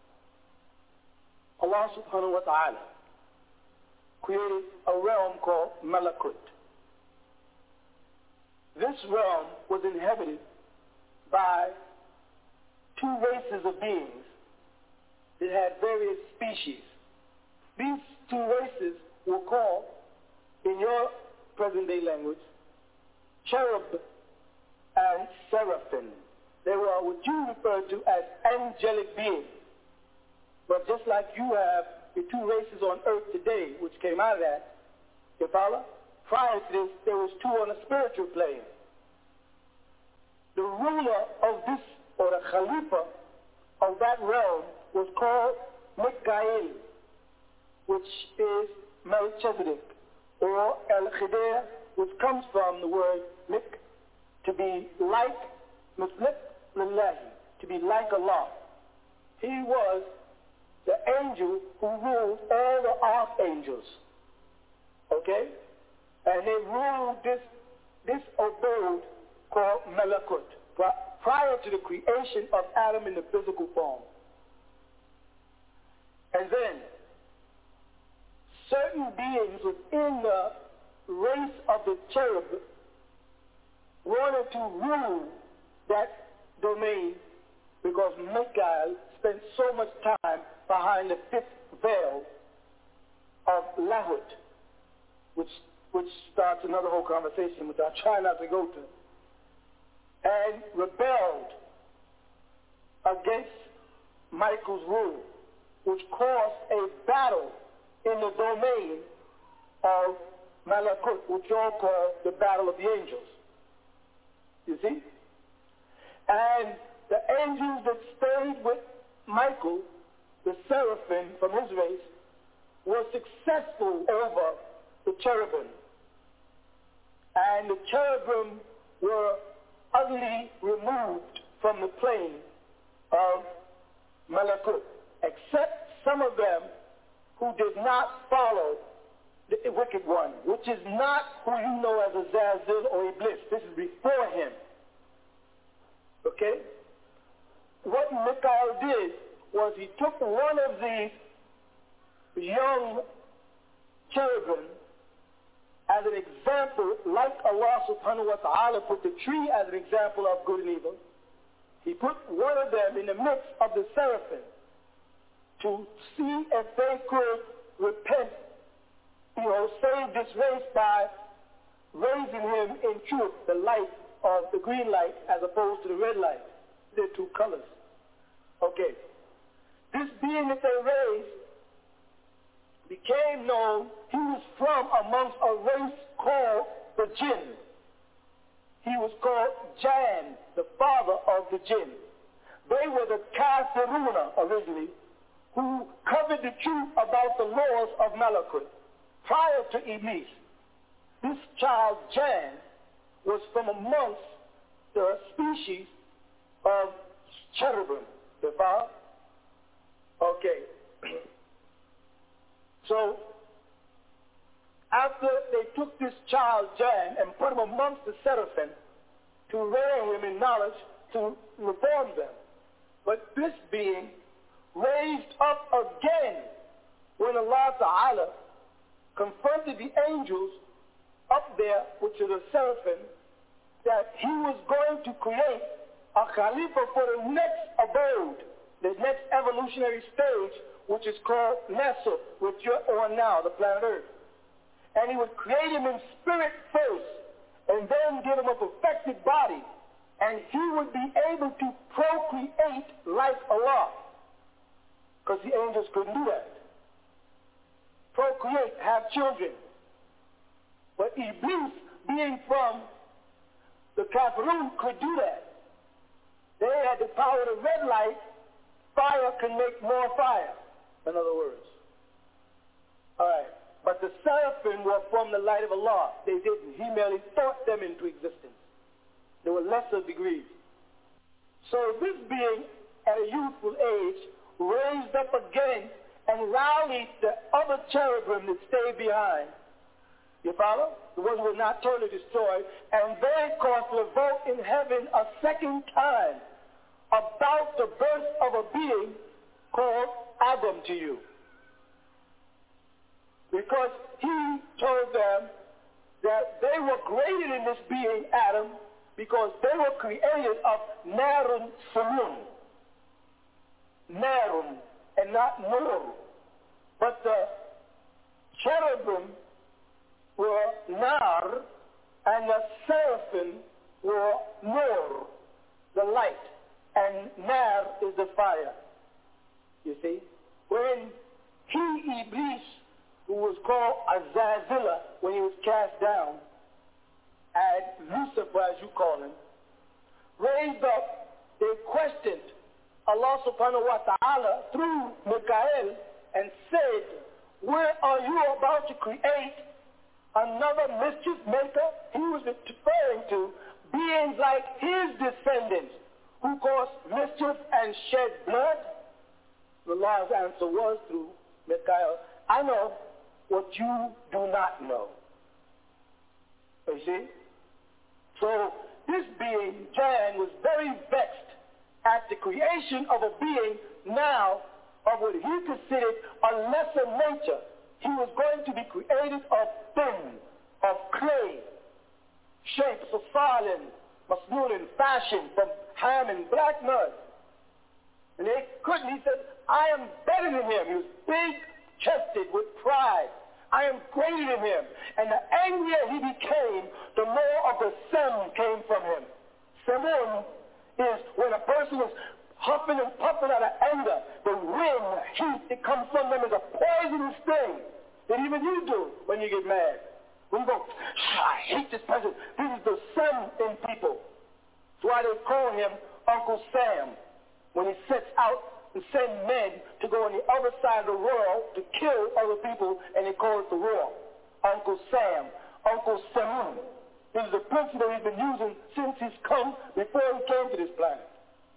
Allah subhanahu wa ta'ala created a realm called Malakut. This realm was inhabited by two races of beings that had various species. These two races were called, in your present-day language, cherub and seraphim. They were what you refer to as angelic beings. But just like you have the two races on earth today, which came out of that, you follow? Prior to this, there was two on a spiritual plane. The ruler of this, or the Khalifa of that realm, was called Mikael, which is Melchizedek, or El-Khidr, which comes from the word Mik, to be like, to be like Allah. He was the angel who ruled all the archangels. Okay? And they ruled this abode called Malakut prior to the creation of Adam in the physical form. And then certain beings within the race of the cherub wanted to rule that domain because Michael spent so much time behind the fifth veil of Lahut, which starts another whole conversation, which I try not to go to, and rebelled against Michael's rule, which caused a battle in the domain of Malakut, which you all call the battle of the angels. You see? And the angels that stayed with Michael, the seraphim from his race, were successful over the cherubim. And the cherubim were utterly removed from the plane of Malakut, except some of them who did not follow the wicked one, which is not who you know as Azazil or Iblis. This is before him. Okay? What Michael did was he took one of these young cherubim as an example, like Allah subhanahu wa ta'ala put the tree as an example of good and evil. He put one of them in the midst of the seraphim to see if they could repent, save this race by raising him in truth, the light of the green light as opposed to the red light. They're two colors. Okay. This being that they raised became known, he was from amongst a race called the Jinn. He was called Jan, the father of the Jinn. They were the Kafiruna originally, who covered the truth about the laws of Malakut prior to Iblis. This child, Jan, was from amongst the species of cherubim. The father? Okay. So, after they took this child, Jan, and put him amongst the seraphim to rear him in knowledge to reform them. But this being raised up again when Allah Ta'ala confronted the angels up there, which are the seraphim, that he was going to create a Khalifa for the next abode, the next evolutionary stage, which is called Nasr, which you're on now, the planet Earth. And he would create him in spirit first, and then give him a perfected body, and he would be able to procreate like Allah, because the angels couldn't do that. Procreate, have children. But Iblis, being from the Kafirun, could do that. They had the power of red light. Fire can make more fire, in other words. All right. But the seraphim were from the light of Allah. They didn't. He merely thought them into existence. They were lesser degrees. So this being at a youthful age raised up again and rallied the other cherubim that stayed behind. You follow? The ones who were not totally destroyed. And they caused revolt in heaven a second time about the birth of a being called Adam to you. Because he told them that they were created in this being, Adam, because they were created of Narun Samun. Narun, and not Nur. But the cherubim were Nar, and the seraphim were Nur, the light. And Nar is the fire. You see? When he, Iblis, who was called Azazillah when he was cast down, and Lucifer, as you call him, raised up, they questioned Allah subhanahu wa ta'ala through Mikael and said, where are you about to create another mischief maker? He was referring to beings like his descendants who caused mischief and shed blood. Allah's answer was through Mikael, I know what you do not know. You see? So this being, Jan, was very vexed at the creation of a being now of what he considered a lesser nature. He was going to be created of thin, of clay, shapes of fallen, masnoon, fashion from ham and black mud. And they couldn't. He said, I am better than him. He was big-chested with pride. I am greater than him. And the angrier he became, the more of the sem came from him. Semun is when a person is huffing and puffing out of anger, the wind, heat, it comes from them as a poisonous thing that even you do when you get mad. When you go, I hate this person. This is the sem in people. That's why they call him Uncle Sam when he sets out and send men to go on the other side of the world to kill other people, and they call it the war. Uncle Sam, Uncle Samun. This is a principle he's been using since he's come, before he came to this planet.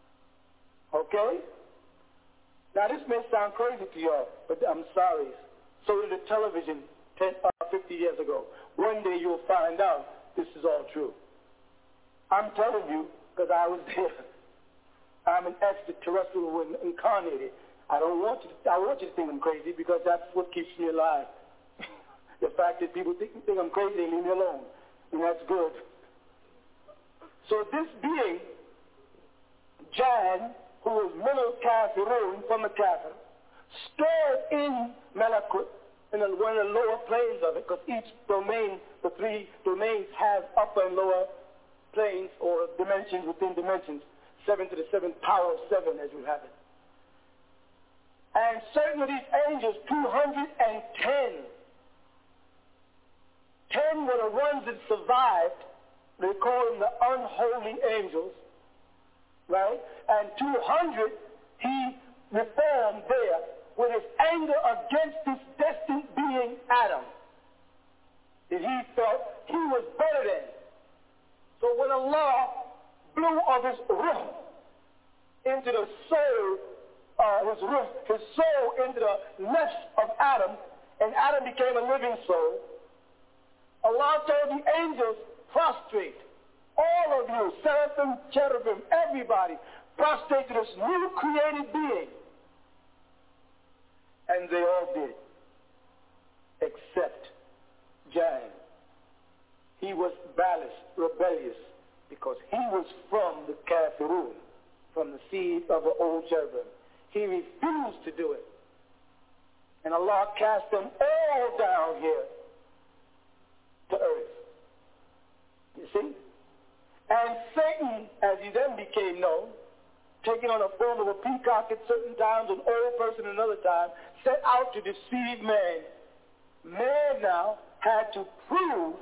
Okay? Now this may sound crazy to y'all, but I'm sorry. So did the television 50 years ago. One day you'll find out this is all true. I'm telling you, because I was there. I'm an extraterrestrial incarnated. I want you to think I'm crazy because that's what keeps me alive. The fact that people think I'm crazy, they leave me alone. And that's good. So this being, Jan, who was Minal Kafirun from the Kafir, stored in Malakut, in one of the lower planes of it, because each domain, the three domains have upper and lower planes or dimensions within dimensions. 7 to the 7th power of 7 as you have it. And certain of these angels, 210. 10 were the ones that survived. They call them the unholy angels, right? And 200 he reformed there with his anger against this destined being Adam, that he felt he was better than. So when Allah blew of his ruh into the soul, his soul into the nafs of Adam, and Adam became a living soul, Allah told the angels, prostrate, all of you, seraphim, cherubim, everybody, prostrate to this new created being. And they all did, except Jan. He was rebellious, because he was from the Kafirun, from the seed of the old cherubim. He refused to do it. And Allah cast them all down here to earth. You see? And Satan, as he then became known, taking on a form of a peacock at certain times, an old person another time, set out to deceive man. Man now had to prove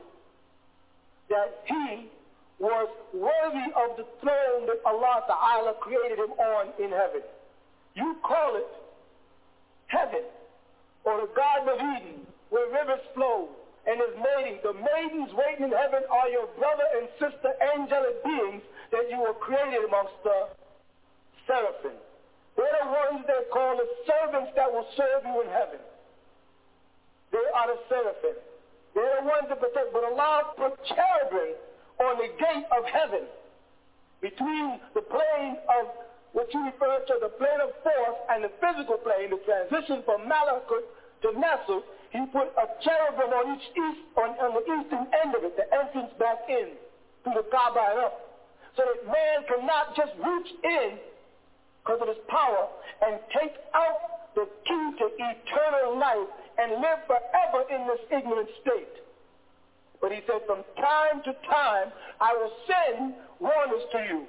that he was worthy of the throne that Allah Ta'ala created him on in heaven. You call it heaven, or the Garden of Eden, where rivers flow, and his mating. The maidens waiting in heaven are your brother and sister angelic beings that you were created amongst the seraphim. They're the ones that call the servants that will serve you in heaven. They are the seraphim. They're the ones that protect. But Allah put cherubim on the gate of heaven, between the plane of what you refer to, the plane of force, and the physical plane, the transition from Malakut to Nasr. He put a cherubim on the eastern end of it, the entrance back in through the Kaaba and up, so that man cannot just reach in because of his power and take out the key to eternal life and live forever in this ignorant state. But he said, from time to time, I will send warners to you,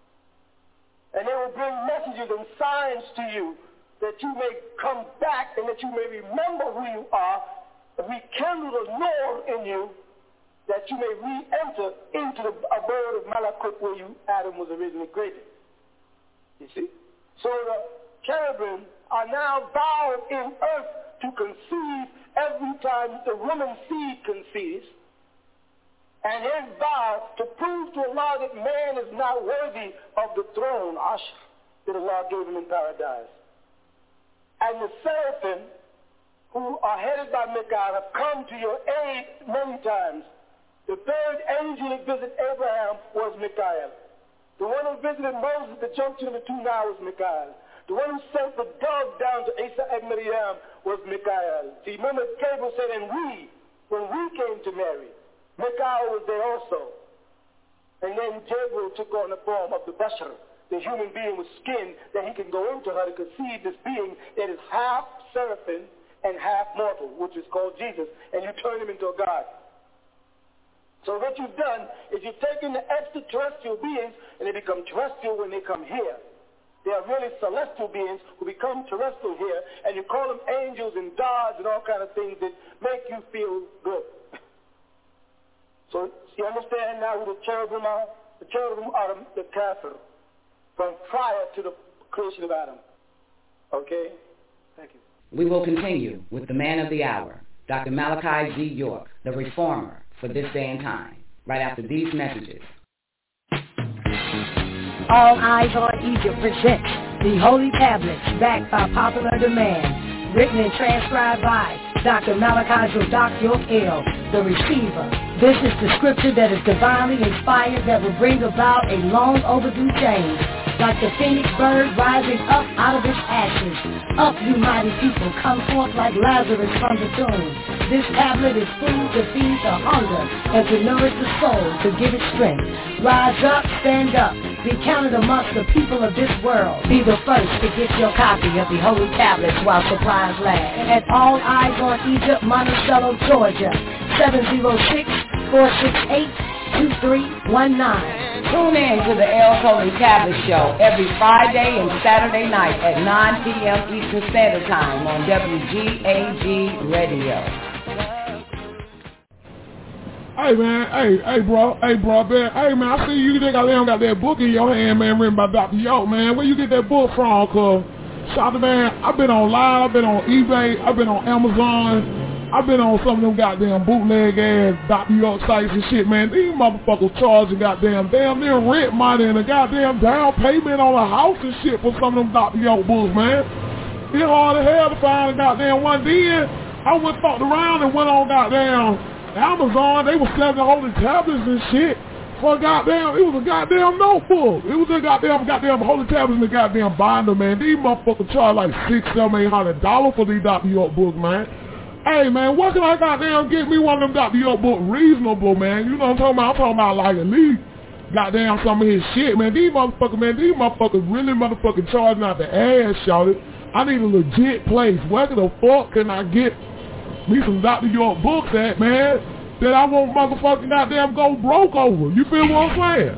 and they will bring messages and signs to you, that you may come back and that you may remember who you are, and rekindle the Lord in you, that you may re-enter into the abode of Malakut where Adam was originally created. You see? So the cherubim are now bound in earth to conceive every time the woman's seed conceives, and his vow to prove to Allah that man is not worthy of the throne, Ashr, that Allah gave him in paradise. And the seraphim, who are headed by Michael, have come to your aid many times. The third angel that visited Abraham was Michael. The one who visited Moses at the junction of the two Niles was Michael. The one who sent the dove down to Isa and Maryam was Michael. See, remember Gabriel said, and when we came to Mary, Michael was there also. And then Gabriel took on the form of the Bashar, the human being with skin, that he can go into her to conceive this being that is half seraphim and half mortal, which is called Jesus, and you turn him into a God. So what you've done is you've taken the extraterrestrial beings, and they become terrestrial when they come here. They are really celestial beings who become terrestrial here, and you call them angels and gods and all kind of things that make you feel good. So you understand now who the cherubim are? The cherubim are the kafir, from prior to the creation of Adam. Okay? Thank you. We will continue with the man of the hour, Dr. Malachi G. York, the reformer for this day and time, right after these messages. All Eyes on Egypt presents the Holy Tablets, backed by popular demand, written and transcribed by Dr. Malachi Zodak York L., the receiver. This is the scripture that is divinely inspired that will bring about a long overdue change. Like the phoenix bird rising up out of its ashes. Up, you mighty people, come forth like Lazarus from the tomb. This tablet is food to feed the hunger and to nourish the soul, to give it strength. Rise up, stand up, be counted amongst the people of this world. Be the first to get your copy of the Holy Tablets while supplies last. At All Eyes on Egypt, Monticello, Georgia, 706-468-2319. Tune in to the El Toli Tablet Show every Friday and Saturday night at 9 p.m. Eastern Standard Time on WGAG Radio. Hey man, hey bro, man. Hey man, I see you got that book in your hand, man, written by Dr. York, man. Where you get that book from? Cause shout out, man, I've been online, I've been on eBay, I've been on Amazon. I've been on some of them goddamn bootleg ass Dr. York sites and shit, man. These motherfuckers charging goddamn near rent money and a goddamn down payment on a house and shit for some of them Dr. York books, man. It's hard as hell to find a goddamn one. Then I went fucked around and went on goddamn Amazon. They was selling the holy tablets and shit for goddamn. It was a goddamn notebook. It was a goddamn holy tablets in the goddamn binder, man. These motherfuckers charge like $600-$800 for these Dr. York books, man. Hey, man, what can I goddamn get me one of them Dr. York books reasonable, man? You know what I'm talking about? I'm talking about like at least goddamn some of his shit, man. These motherfuckers really motherfucking charging out the ass, shawty. I need a legit place. Where the fuck can I get me some Dr. York books at, man, that I won't motherfucking goddamn go broke over? You feel what I'm saying?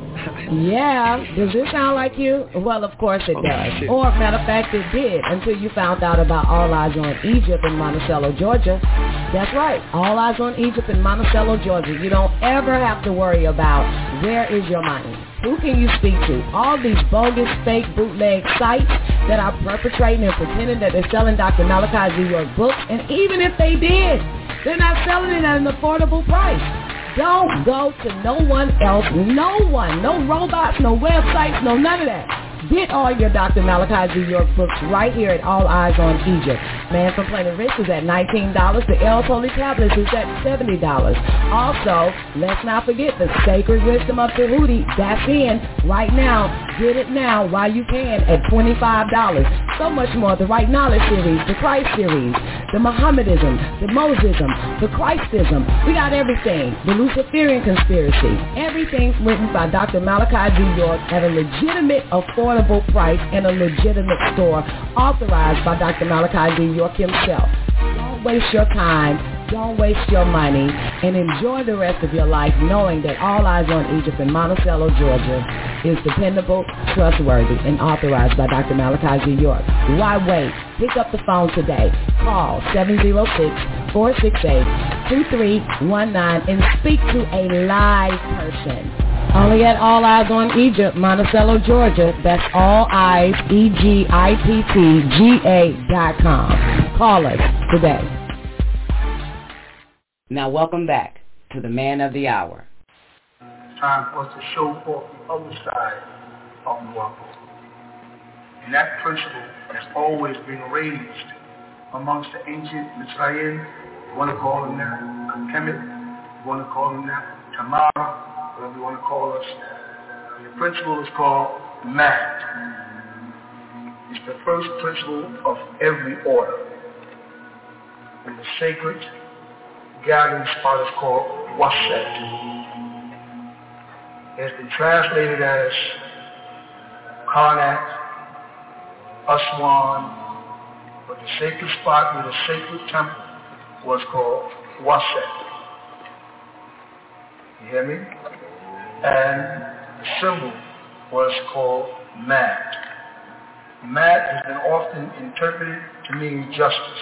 Yeah, does this sound like you? Well, of course it does. Or, matter of fact, it did until you found out about All Eyes on Egypt in Monticello, Georgia. That's right, All Eyes on Egypt in Monticello, Georgia. You don't ever have to worry about where is your money. Who can you speak to? All these bogus, fake, bootleg sites that are perpetrating and pretending that they're selling Dr. Malachi Z. York books, and even if they did, they're not selling it at an affordable price. Don't go to no one else, no one, no robots, no websites, no none of that. Get all your Dr. Malachi Z. York books right here at All Eyes on Egypt. Man from Planet Rich is at $19. The El Toli Tablets is at $70. Also, let's not forget the Sacred Wisdom of Tahuti. That's in right now. Get it now while you can at $25. So much more. The Right Knowledge series, the Christ series, the Mohammedism, the Mosism, the Christism. We got everything. The Luciferian conspiracy. Everything's written by Dr. Malachi Z. York at a legitimate, affordable price in a legitimate store authorized by Dr. Malachi Z. York himself. Don't waste your time. Don't waste your money, and enjoy the rest of your life knowing that All Eyes on Egypt in Monticello, Georgia is dependable, trustworthy, and authorized by Dr. Malachi Z. York. Why wait? Pick up the phone today. Call 706-468-2319 and speak to a live person. Only at All Eyes on Egypt, Monticello, Georgia. That's All Eyes, EGIPTGA.com. Call us today. Now welcome back to the Man of the Hour. Time for us to show forth the other side of the world. And that principle has always been raised amongst the ancient Mitzrayim. You want to call them that, Kemet, you want to call them that, Tamara, whatever you want to call us. The principle is called Mat. It's the first principle of every order. And the sacred gathering spot is called Waset. It's been translated as Karnak, Aswan, but the sacred spot where the sacred temple was called Waset. You hear me? And the symbol was called Mat. Mat has been often interpreted to mean justice.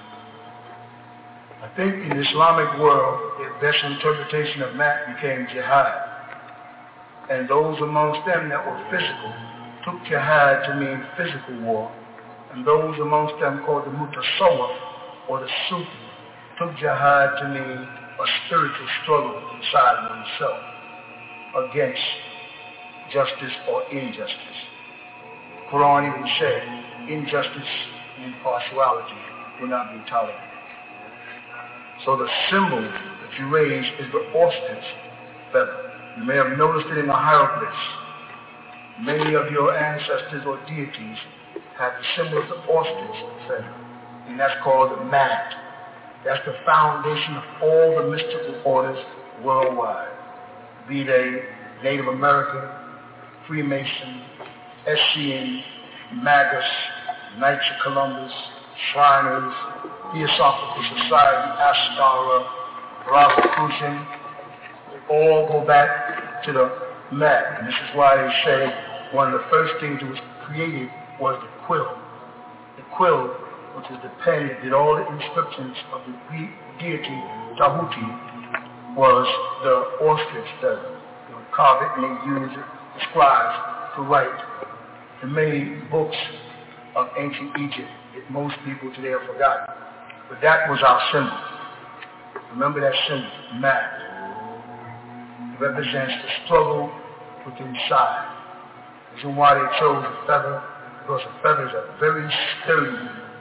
I think in the Islamic world, the best interpretation of Mat became jihad. And those amongst them that were physical took jihad to mean physical war. And those amongst them called the mutasawwif, or the Sufi, took jihad to mean a spiritual struggle inside oneself against justice or injustice. Quran even said, injustice and impartiality will not be tolerated. So the symbol that you raise is the ostrich feather. You may have noticed it in the hieroglyphs. Many of your ancestors or deities have the symbol of the ostrich feather, and that's called the Mat. That's the foundation of all the mystical orders worldwide, be they Native American, Freemason, Essene, Magus, Knights of Columbus, Shriners, Theosophical Society, Astara, Rosicrucian. They all go back to the mat. And this is why they say one of the first things that was created was the quill. The quill, which is the pen that did all the inscriptions of the Greek deity Tahuti, was the ostrich feather. They would carve it and they used it, the scribes, to write the many books of ancient Egypt that most people today have forgotten. But that was our symbol. Remember that symbol, mat. It represents the struggle with inside. The reason why they chose the feather, because the feather is a very sturdy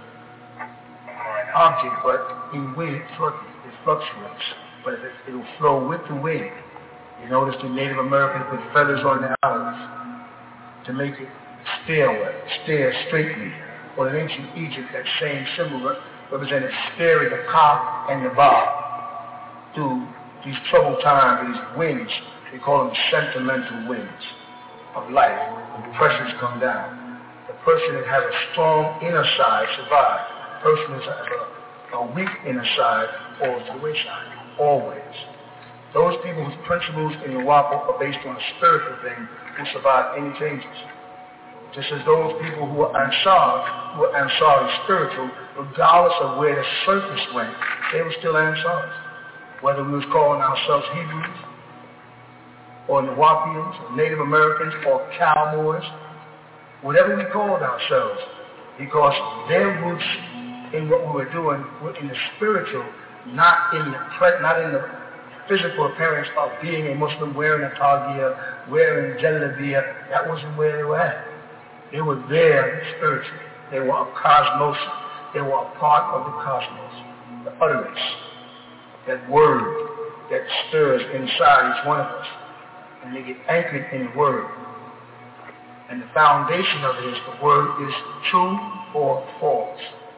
object, but in wind it fluctuates. But it'll flow with the wind. You notice the Native Americans put feathers on their olives to make it steer straightly. Or in ancient Egypt, that same symbol represented steering the ka and the ba through these troubled times, these winds. They call them sentimental winds of life. When pressures come down, the person that has a strong inner side survives. The person that has a weak inner side falls to the wayside, always. Those people whose principles in the WAPO are based on a spiritual thing will survive any changes. Just as those people who are Ansari spiritual, regardless of where the surface went, they were still Ansaris. Whether we was calling ourselves Hebrews, or Nawapians, or Native Americans, or Cowboys, whatever we called ourselves, because their roots in what we were doing were in the spiritual, not in the physical appearance of being a Muslim, wearing a tagiyah, wearing jalabiya. That wasn't where they were at. They were there spiritually. They were a cosmos. They were a part of the cosmos. The utterance, that word that stirs inside each one of us. And they get anchored in the word. And the foundation of it is the word is true or false.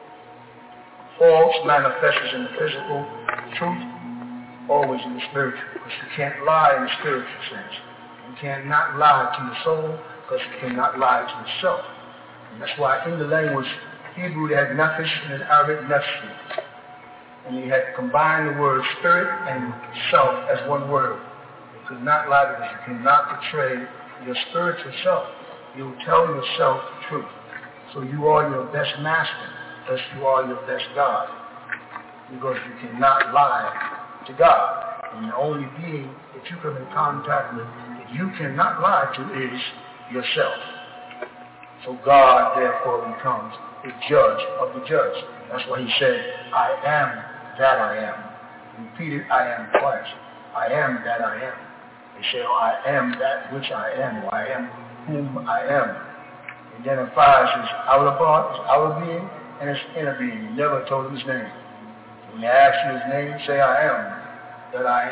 False manifests in the physical, truth always in the spiritual. Because you can't lie in the spiritual sense. You cannot lie to your soul, because you cannot lie to yourself. And that's why in the language Hebrew they had nefesh and in Arabic nefshi. And you had to combine the word spirit and self as one word. You could not lie because you cannot betray your spiritual self. You will tell yourself the truth. So you are your best master, thus you are your best God. Because you cannot lie to God. And the only being that you come in contact with that you cannot lie to is yourself. So God therefore becomes the judge of the judge. That's why he said, I am that I am. He repeated I am twice. I am that I am. He said, I am that which I am, or I am whom I am. He identifies his outer part, his outer being, and his inner being. He never told him his name. When they ask you his name, say I am that I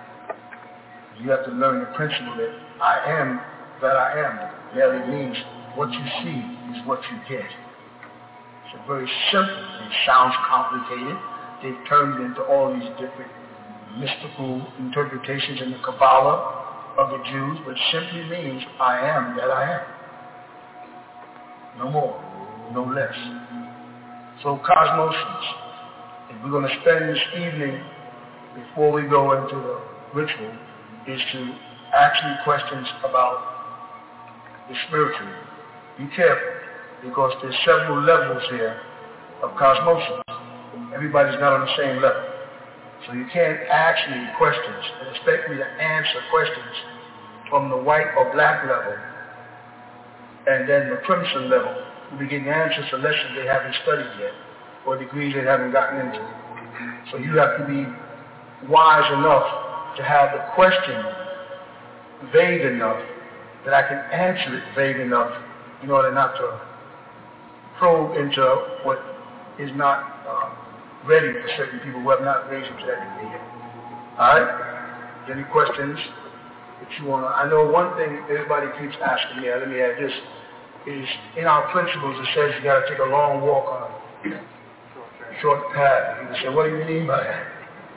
am. You have to learn the principle that I am that I am. Merely means what you see is what you get. It's very simple. It sounds complicated. They've turned it into all these different mystical interpretations in the Kabbalah of the Jews, which simply means I am that I am. No more, no less. So cosmosians, if we're going to spend this evening before we go into the ritual, is to ask you questions about the spiritual. Be careful, because there's several levels here of cosmosis. Everybody's not on the same level. So you can't ask me questions and expect me to answer questions from the white or black level and then the crimson level. We'll be getting answers to lessons they haven't studied yet or degrees they haven't gotten into. So you have to be wise enough to have the question vague enough that I can answer it vague enough in order not to probe into what is not ready for certain people who have not raised to that degree yet. All right? Any questions that you want to? I know one thing everybody keeps asking me, let me add this, is in our principles it says you got to take a long walk on a short path. You say, what do you mean by that?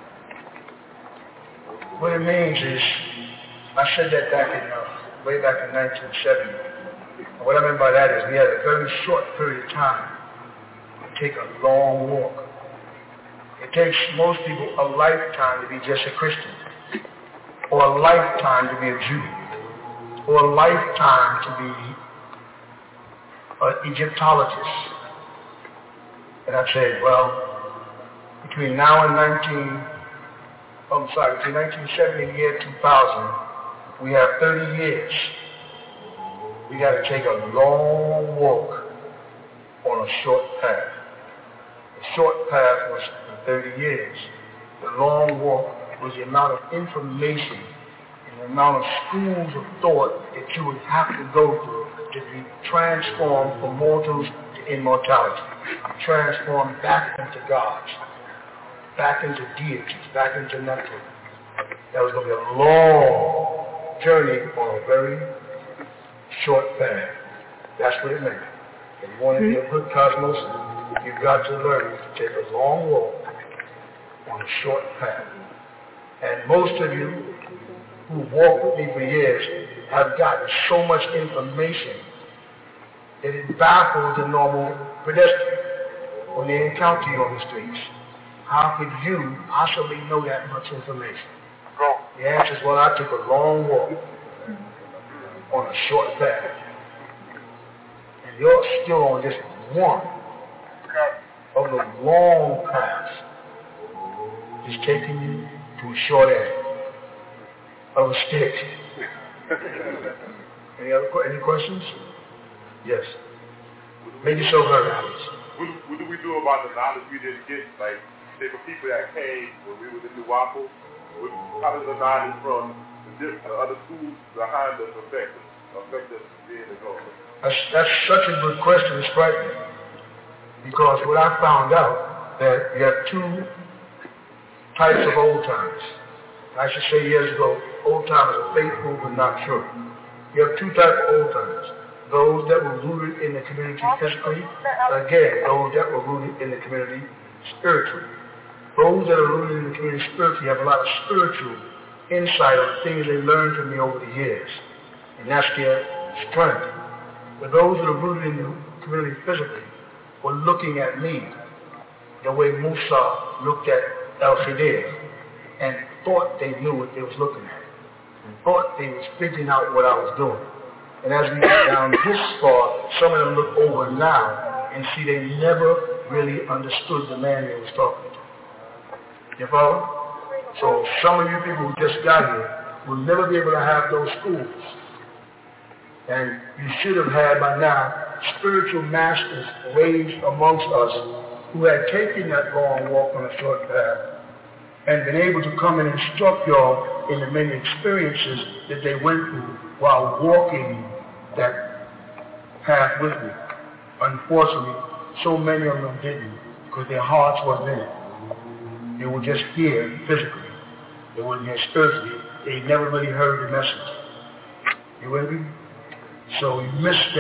What it means is, I said that way back in 1970. What I mean by that is we had a very short period of time to take a long walk. It takes most people a lifetime to be just a Christian, or a lifetime to be a Jew. for a lifetime to be an Egyptologist. And I said, well, between now and between 1970 and the year 2000, we have 30 years. We got to take a long walk on a short path. The short path was for 30 years. The long walk was the amount of information and the amount of schools of thought that you would have to go through to be transformed from mortals to immortality, transformed back into gods, back into deities, back into nothing. That was going to be a long journey on a very short path. That's what it meant. If you want to be a good cosmos, you've got to learn to take a long walk on a short path. And most of you who've walked with me for years have gotten so much information that it baffles the normal pedestrian when they encounter you on the streets. How could you possibly know that much information? The answer is, well, I took a long walk on a short path. And you're still on just one of the long paths. Just taking you to a short end of a stick. Any questions? Yes. Make yourself heard, Alex. What do we do about the knowledge we didn't get? Like, say for people that came when we were in New Waffle, how does the knowledge from the other schools behind us affect us being the goal? That's such a good question. It's frightening. Because what I found out that you have two types of old timers. I should say years ago, old timers are faithful but not true. You have two types of old timers. Those that were rooted in the community physically, again, those that were rooted in the community spiritually. Those that are rooted in the community spiritually have a lot of spiritual insight on things they learned from me over the years. And that's their strength. But those that are rooted in the community physically were looking at me the way Musa looked at El-Khidir and thought they knew what they was looking at. And thought they was figuring out what I was doing. And as we get down this far, some of them look over now and see they never really understood the man they was talking to. You follow? So some of you people who just got here will never be able to have those schools. And you should have had by now spiritual masters raised amongst us who had taken that long walk on a short path and been able to come and instruct y'all in the many experiences that they went through while walking that path with me. Unfortunately, so many of them didn't because their hearts wasn't in it. They were just here physically. They weren't here spiritually. They never really heard the message. You with me? So you missed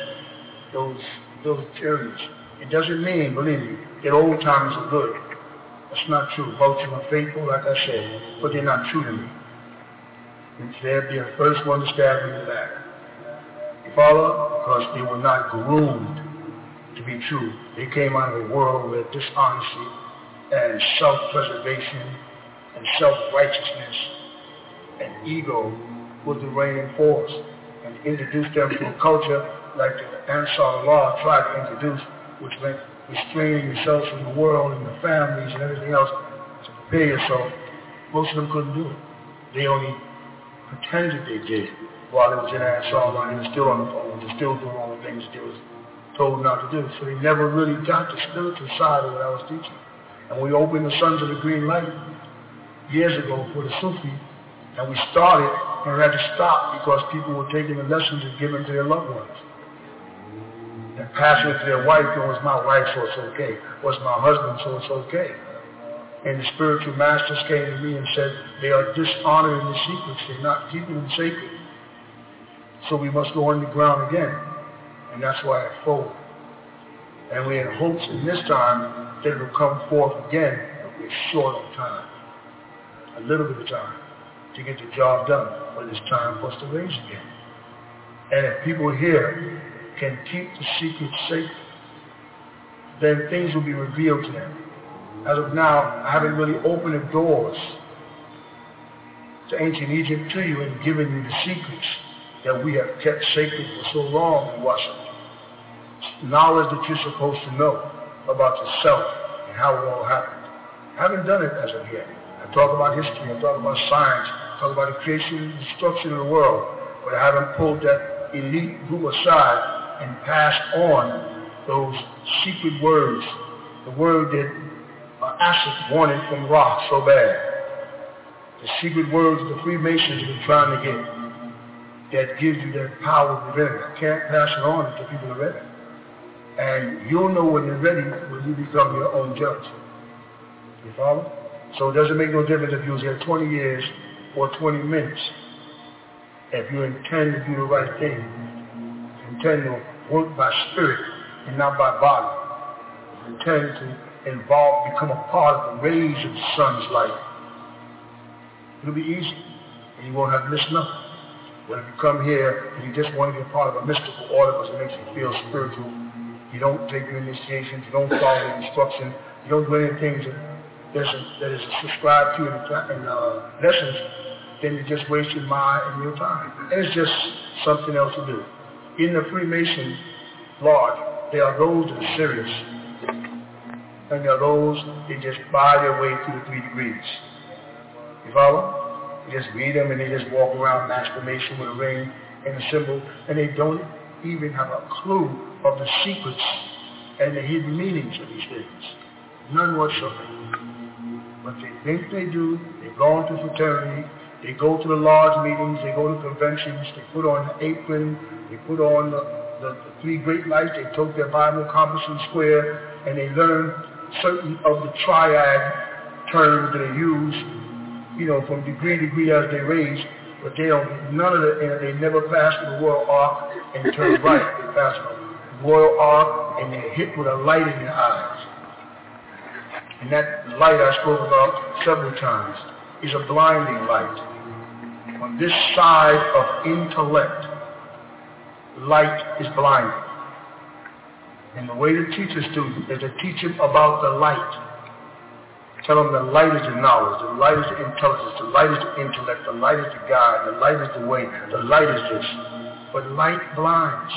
those areas. It doesn't mean, believe me, that old times are good. That's not true. Both of them are faithful, like I said, but they're not true to me. They'll be the first one to stab me in the back. You follow? Because they were not groomed to be true. They came out of a world where dishonesty and self-preservation and self-righteousness and ego was the reigning force, and introduced them to a culture like the Ansar Allah tried to introduce, which meant restraining yourselves from the world and the families and everything else to prepare yourself. Most of them couldn't do it. They only pretended they did while they was in Ansar Allah. They were still on the phone. They were still doing all the things they was told not to do. So they never really got the spiritual side of what I was teaching. And we opened the Sons of the Green Light years ago for the Sufi, and we started and we had to stop because people were taking the lessons and giving them to their loved ones. And passing it to their wife, it was my wife, so it's okay. It was my husband, so it's okay. And the spiritual masters came to me and said, they are dishonoring the secrets. They're not keeping them sacred. So we must go underground again. And that's why I folded. And we had hopes in this time that it would come forth again with short on time. A little bit of time to get the job done. But it's time for us to raise again. And if people here can keep the secrets safe, then things will be revealed to them. As of now, I haven't really opened the doors to ancient Egypt to you and given you the secrets that we have kept sacred for so long in Washington. Knowledge that you're supposed to know about yourself and how it all happened. I haven't done it as of yet. I talk about history, I talk about science, I talk about the creation and destruction of the world, but I haven't pulled that elite group aside and passed on those secret words, the word that Asif wanted from Ra so bad. The secret words the Freemasons were trying to get that gives you that power of the remedy. I can't pass it on until people are ready. And you'll know when you're ready when you become your own judge. You follow? So it doesn't make no difference if you was here 20 years or 20 minutes. If you intend to do the right thing, intend to work by spirit and not by body, intend to become a part of the rays of the sun's light, it'll be easy, and you won't have to miss nothing. When you come here and you just want to be a part of a mystical order because it makes you feel spiritual, you don't take your initiations, you don't follow the instruction, you don't do anything that is subscribed to in lessons, then you just waste your mind and your time. And it's just something else to do. In the Freemason lodge, there are those that are serious, and there are those that just buy their way through the 3 degrees. You follow? You just read them and they just walk around masturbation with a ring and a symbol, and they don't even have a clue of the secrets and the hidden meanings of these things. None whatsoever. But they think they do. They go into fraternity. They go to the lodge meetings. They go to conventions. They put on the apron. They put on the 3 great lights. They tote their Bible, compass, and square, and they learn certain of the triad terms that they use, from degree to degree as they raise, but they don't, none of it, they never pass the royal arc and turn right. They pass the royal arc and they're hit with a light in their eyes. And that light I spoke about several times is a blinding light. On this side of intellect, light is blinding. And the way to teach a student is to teach him about the light. Tell them the light is the knowledge, the light is the intelligence, the light is the intellect, the light is the guide, the light is the way, the light is this. But light blinds.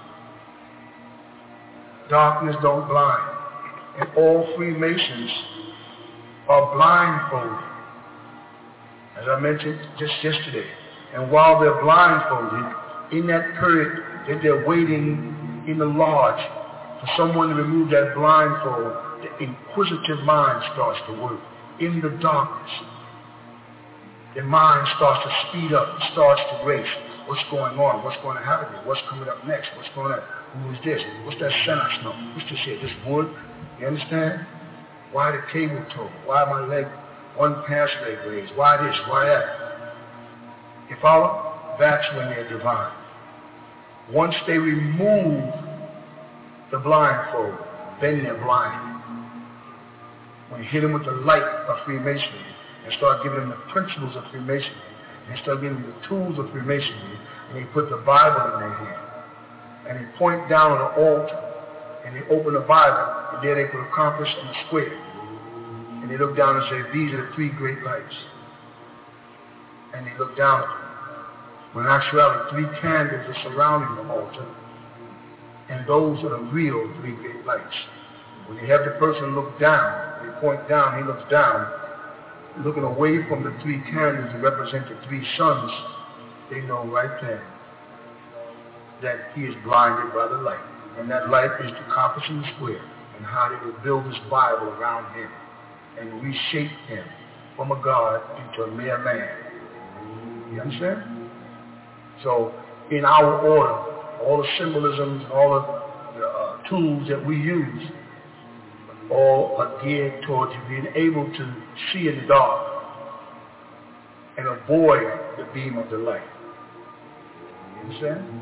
Darkness don't blind. And all Freemasons are blindfolded, as I mentioned just yesterday. And while they're blindfolded, in that period that they're waiting in the lodge for someone to remove that blindfold, the inquisitive mind starts to work. In the darkness, the mind starts to speed up, starts to race. What's going on? What's going to happen here? What's coming up next? What's going on? Who is this? What's that scent I smell? What's this here? This wood? You understand? Why the cable toe? Why my leg, one past leg raised? Why this? Why that? You follow? That's when they're divine. Once they remove the blindfold, then they're blind. When you hit them with the light of Freemasonry and start giving them the principles of Freemasonry and start giving them the tools of Freemasonry, and they put the Bible in their hand and they point down on the altar and they open the Bible and there they put a compass and a square and they look down and say, these are the 3 great lights. And they look down at them. When in actuality 3 candles are surrounding the altar, and those are the real 3 great lights. When you have the person look down, they point down, he looks down, looking away from the 3 candles that represent the 3 suns, they know right then that he is blinded by the light. And that light is the compass and the square, and how they will build this Bible around him and reshape him from a God into a mere man. You understand? So in our order, all the symbolisms, all the tools that we use, all are geared towards you being able to see in the dark and avoid the beam of the light. You understand?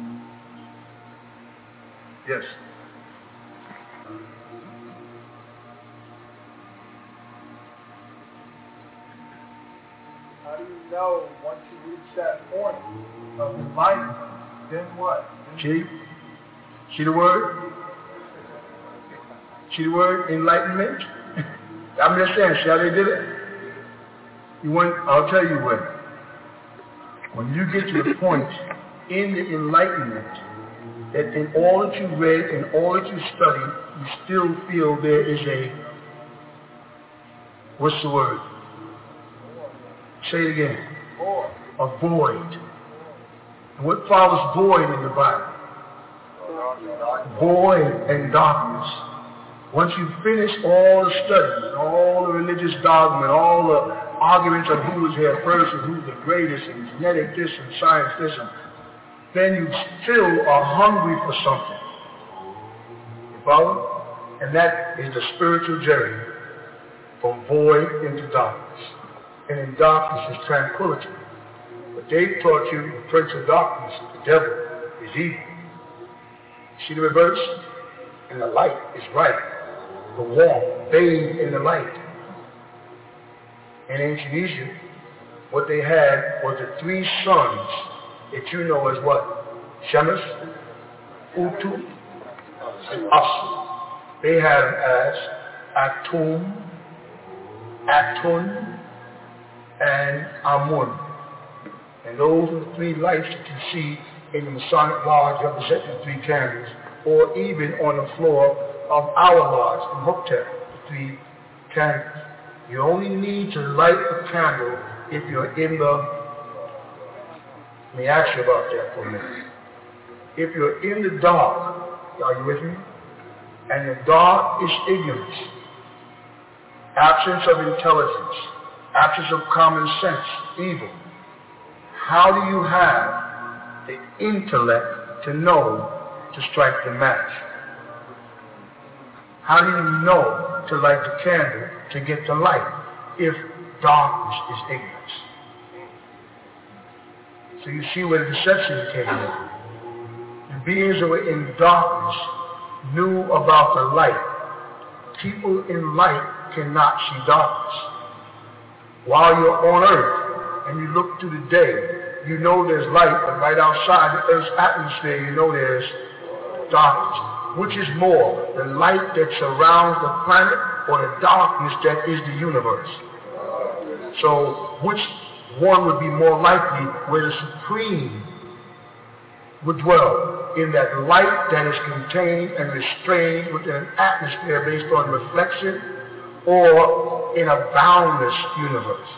Yes. How do you know once you reach that point of enlightenment, then what? See the word? See the word enlightenment? I'm just saying, see how they did it? I'll tell you when. When you get to the point in the enlightenment that in all that you read, in all that you studied, you still feel there is a, what's the word? Say it again. A void. And what follows void in the Bible? Void and darkness. Once you finish all the studies, and all the religious dogma, and all the arguments of who was here first and who's the greatest, and genetic this and science this, and then you still are hungry for something. You follow? And that is the spiritual journey from void into darkness. And in darkness is tranquility. But they taught you the prince of darkness, the devil, is evil. See the reverse? And the light is right. The warmth, bathed in the light. In ancient Egypt, what they had was the three sons that you know as what? Shemesh, Utu, and Asu. They had them as Atum, Atun, and Amun. And those are the three lights that you see in the Masonic Lodge representing the three candles, or even on the floor of our lodge in Hoptep, the three candles. You only need to light the candle if you're in the, let me ask you about that for a minute. If you're in the dark, are you with me? And the dark is ignorance, absence of intelligence, absence of common sense, evil. How do you have the intellect to know to strike the match? How do you know to light the candle to get the light if darkness is ignorance? So you see where the deception came in. The beings that were in darkness knew about the light. People in light cannot see darkness. While you're on earth and you look through the day, you know there's light, but right outside the earth's atmosphere, you know there's darkness. Which is more, the light that surrounds the planet or the darkness that is the universe? So which one would be more likely where the Supreme would dwell? In that light that is contained and restrained within an atmosphere based on reflection, or in a boundless universe?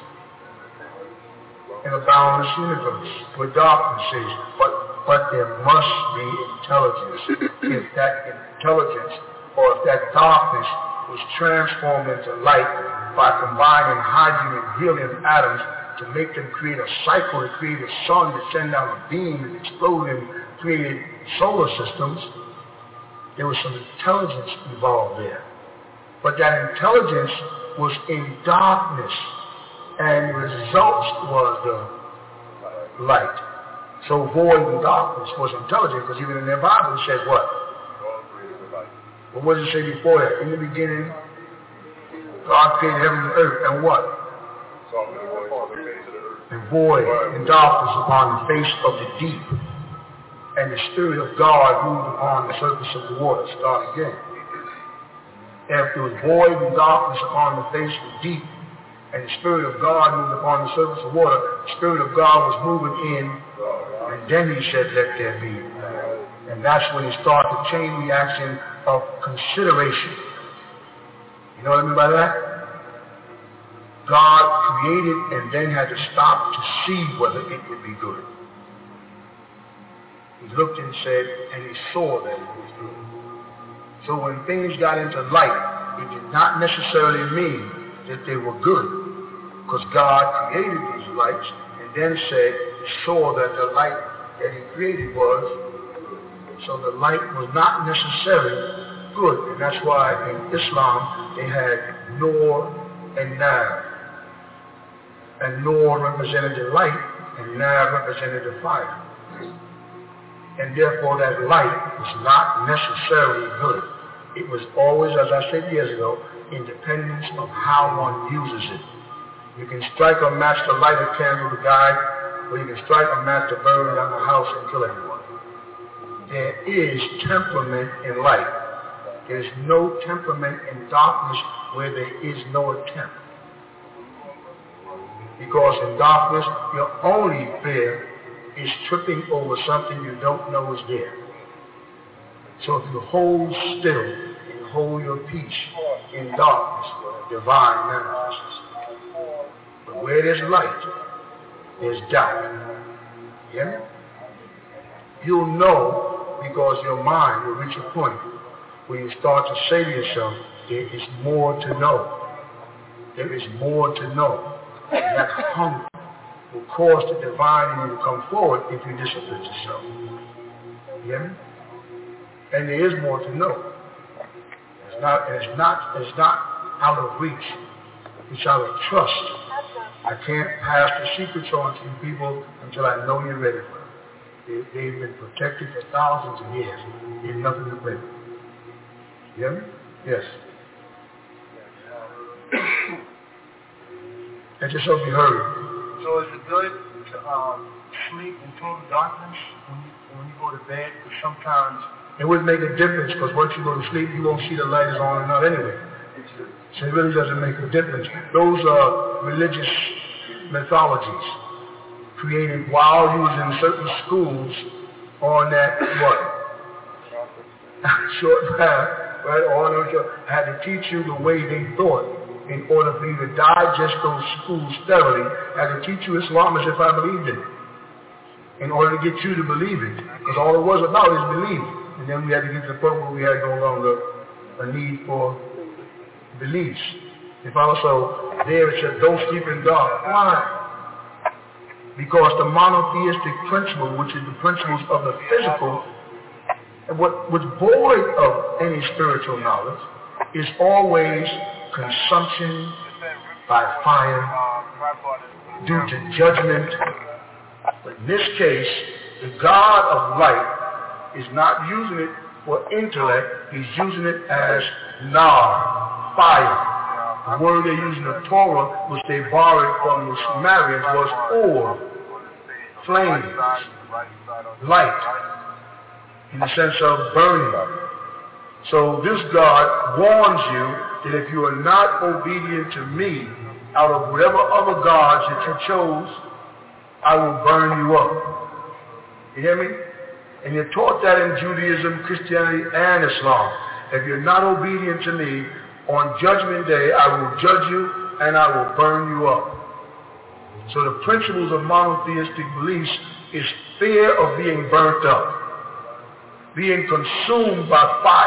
In a boundless universe where darkness is, but there must be intelligence. If that intelligence or if that darkness was transformed into light by combining hydrogen and helium atoms to make them create a cycle, to create a sun, to send out a beam and explode and create solar systems, there was some intelligence involved there. But that intelligence was in darkness, and the result was the light. So void and darkness was intelligent, because even in their Bible it said what? But what did it say before that? In the beginning, God created heaven and earth, and what? And void and darkness upon the face of the deep. And the Spirit of God moved upon the surface of the water. Start again. If there was void and darkness upon the face of the deep, and the Spirit of God moved upon the surface of the water, the Spirit of God was moving in, and then he said, let there be. And that's when he started the chain reaction of consideration. You know what I mean by that? God created and then had to stop to see whether it would be good. He looked and said, and he saw that it was good. So when things got into light, it did not necessarily mean that they were good, because God created these lights and then said, saw that the light that he created was, so the light was not necessarily good. And that's why in Islam they had Nur and Nar. And Nur represented the light and Nar represented the fire. And therefore that light was not necessarily good. It was always, as I said years ago, independence of how one uses it. You can strike a match to light a candle to guide, or you can strike a match to burn down the house and kill everyone. There is temperament in light. There is no temperament in darkness where there is no attempt. Because in darkness, your only fear is tripping over something you don't know is there. So if you hold still and hold your peace in darkness, divine manifests. But where there's light, there's doubt. Yeah? You'll know because your mind will reach a point where you start to say to yourself, there is more to know. There is more to know. And that hunger will cause the divine in you to come forward if you discipline yourself. You hear me? And there is more to know. It's not out of reach. It's out of trust. I can't pass the secrets on to you people until I know you're ready for it. They've been protected for thousands of years. There's nothing to play with. You hear me? Yes. And just hope you heard. So is it good to sleep in total darkness when you go to bed? Because sometimes it would make a difference, because once you go to sleep, you won't see the light is on or not anyway. So it really doesn't make a difference. Those are religious mythologies created while you was in certain schools on that, short path, right? All those had to teach you the way they thought in order for you to digest those schools thoroughly. Had to teach you Islam as if I believed it, in order to get you to believe it. Because all it was about is belief. And then we had to get to the point where we had no longer a need for beliefs. If also there it said, don't sleep in dark. Why? Because the monotheistic principle, which is the principles of the physical, what's void of any spiritual knowledge, is always consumption by fire due to judgment. But in this case, the God of light is not using it for intellect, he's using it as nar, fire. The word they use in the Torah, which they borrowed from the Sumerians, was or, flames, light, in the sense of burning. So this God warns you that if you are not obedient to me, out of whatever other gods that you chose, I will burn you up. You hear me? And you're taught that in Judaism, Christianity, and Islam. If you're not obedient to me, on Judgment Day, I will judge you and I will burn you up. So the principles of monotheistic beliefs is fear of being burnt up, being consumed by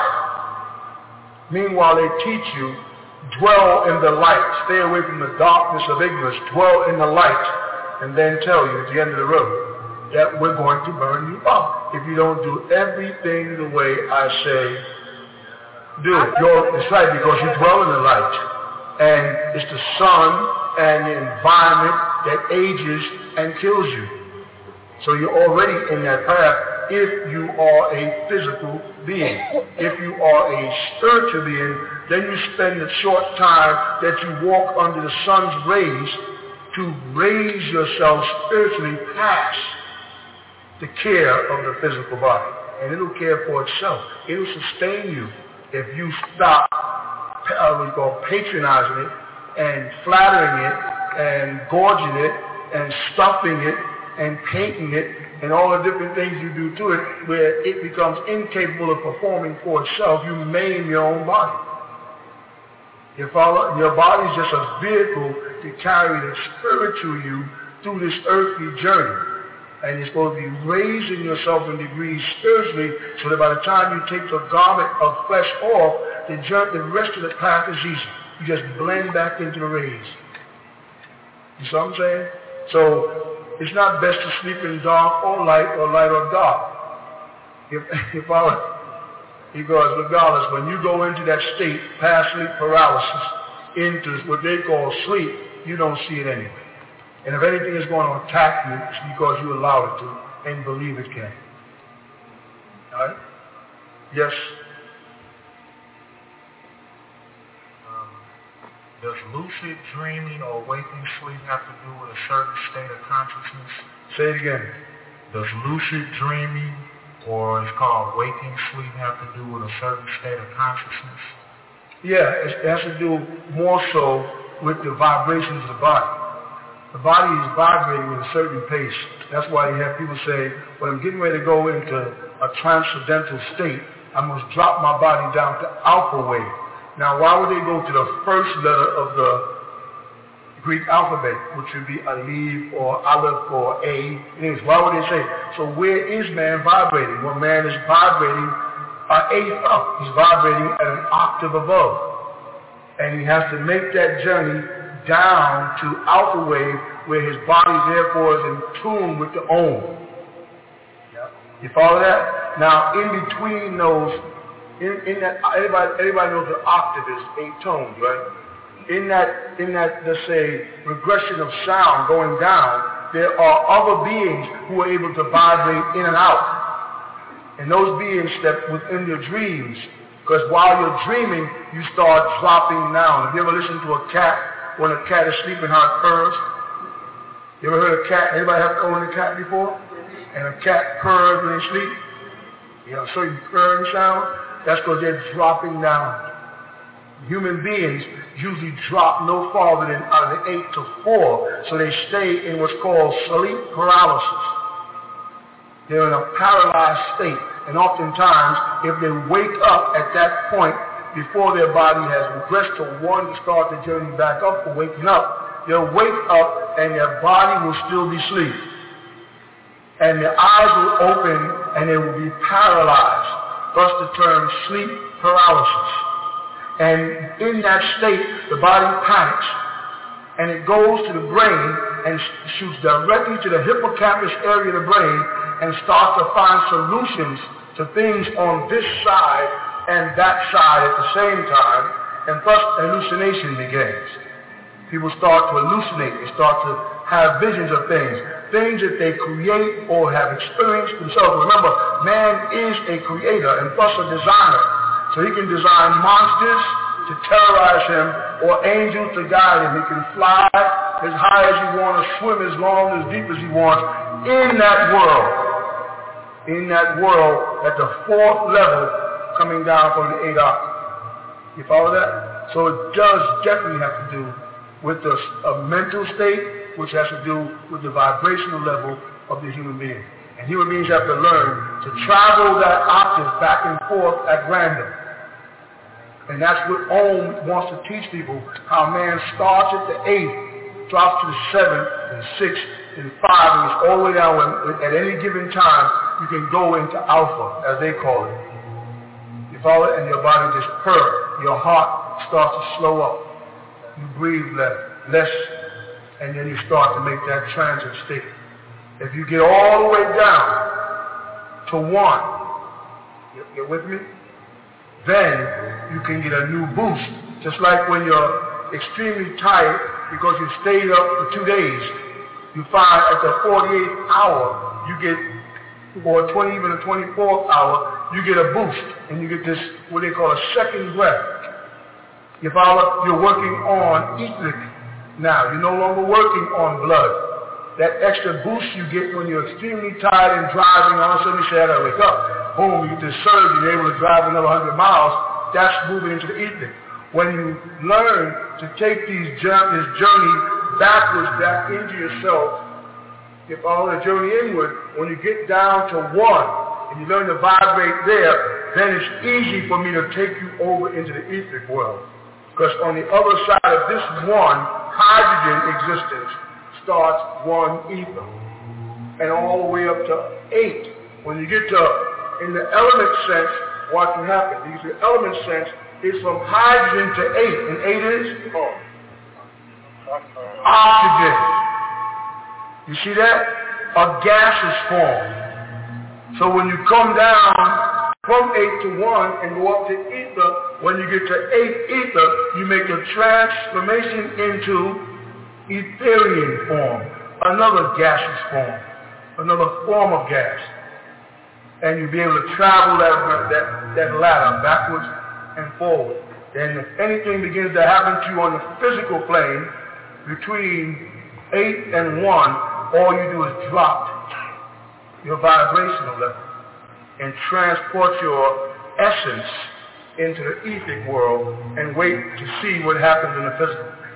fire. Meanwhile, they teach you, dwell in the light, stay away from the darkness of ignorance, dwell in the light, and then tell you at the end of the road that we're going to burn you up if you don't do everything the way I say do it. It's right, because you dwell in the light, and it's the sun and the environment that ages and kills you. So you're already in that path if you are a physical being. If you are a spiritual being, then you spend the short time that you walk under the sun's rays to raise yourself spiritually past the care of the physical body. And it'll care for itself. It'll sustain you if you stop patronizing it and flattering it and gorging it and stuffing it and painting it and all the different things you do to it, where it becomes incapable of performing for itself. You maim your own body. Your body is just a vehicle to carry the spiritual you through this earthly journey. And you're supposed to be raising yourself in degrees spiritually, so that by the time you take the garment of flesh off, the rest of the path is easy. You just blend back into the rays. You see what I'm saying? So it's not best to sleep in dark or light or dark. Because regardless, when you go into that state, past sleep paralysis, into what they call sleep, you don't see it anyway. And if anything is going to attack you, it's because you allow it to and believe it can. All right? Yes? Does lucid dreaming or waking sleep have to do with a certain state of consciousness? Say it again. Does lucid dreaming, or it's called waking sleep, have to do with a certain state of consciousness? Yeah, it has to do more so with the vibrations of the body. The body is vibrating at a certain pace. That's why you have people say, when I'm getting ready to go into a transcendental state, I must drop my body down to alpha wave. Now, why would they go to the first letter of the Greek alphabet, which would be Aleph or Aleph or A? Anyways, why would they say? So where is man vibrating? Well, man is vibrating an eighth up. He's vibrating at an octave above. And he has to make that journey down to alpha wave, where his body therefore is in tune with the Om. You follow that? Now, in between those, in that, everybody knows the octave is 8 tones, right? In that, let's say, regression of sound going down, there are other beings who are able to vibrate in and out. And those beings step within your dreams, because while you're dreaming, you start dropping down. Have you ever listened to a cat when a cat is sleeping, how it purrs? You ever heard a cat? Anybody have owned a cat before? And a cat purrs when they sleep? You know, certain purring sound? That's because they're dropping down. Human beings usually drop no farther than out of the 8 to 4, so they stay in what's called sleep paralysis. They're in a paralyzed state, and oftentimes, if they wake up at that point, before their body has regressed to 1 to start the journey back up for waking up, they'll wake up and their body will still be asleep. And their eyes will open and they will be paralyzed, thus the term sleep paralysis. And in that state, the body panics and it goes to the brain and shoots directly to the hippocampus area of the brain and starts to find solutions to things on this side and that side at the same time, and thus hallucination begins. People start to hallucinate. They start to have visions of things that they create or have experienced themselves. Remember, man is a creator and thus a designer. So he can design monsters to terrorize him or angels to guide him. He can fly as high as he wants, or swim as long, as deep as he wants in that world. In that world at the 4th level coming down from the 8 octave. You follow that? So it does definitely have to do with a mental state, which has to do with the vibrational level of the human being. And human beings have to learn to travel that octave back and forth at random. And that's what Om wants to teach people, how man starts at the 8th, drops to the 7th, and 6th, and 5, and it's all the way down. When, at any given time, you can go into alpha, as they call it. You follow it? And your body just purrs. Your heart starts to slow up. You breathe less, and then you start to make that transit state. If you get all the way down to 1, you're with me? Then you can get a new boost. Just like when you're extremely tired because you stayed up for 2 days, you find at the 48th hour, you get, or even the 24th hour, you get a boost, and you get this, what they call a second breath. You follow? You're working on etheric now. You're no longer working on blood. That extra boost you get when you're extremely tired and driving, all of a sudden you say, I gotta wake up. Boom, you get this surge, you're able to drive another 100 miles. That's moving into the etheric. When you learn to take this journey backwards, back into yourself, you follow the journey inward, when you get down to 1, and you learn to vibrate there, then it's easy for me to take you over into the etheric world. Because on the other side of this 1 hydrogen existence starts 1 ether. And all the way up to 8. When you get to, in the element sense, what can happen? Because the element sense is from hydrogen to 8. And 8 is? Oxygen. You see that? A gas is formed. So when you come down from 8 to 1 and go up to ether, when you get to 8 ether, you make a transformation into etherian form, another gaseous form, another form of gas. And you'll be able to travel that ladder backwards and forward. Then if anything begins to happen to you on the physical plane, between 8 and 1, all you do is drop your vibrational level and transport your essence into the etheric world and wait to see what happens in the physical.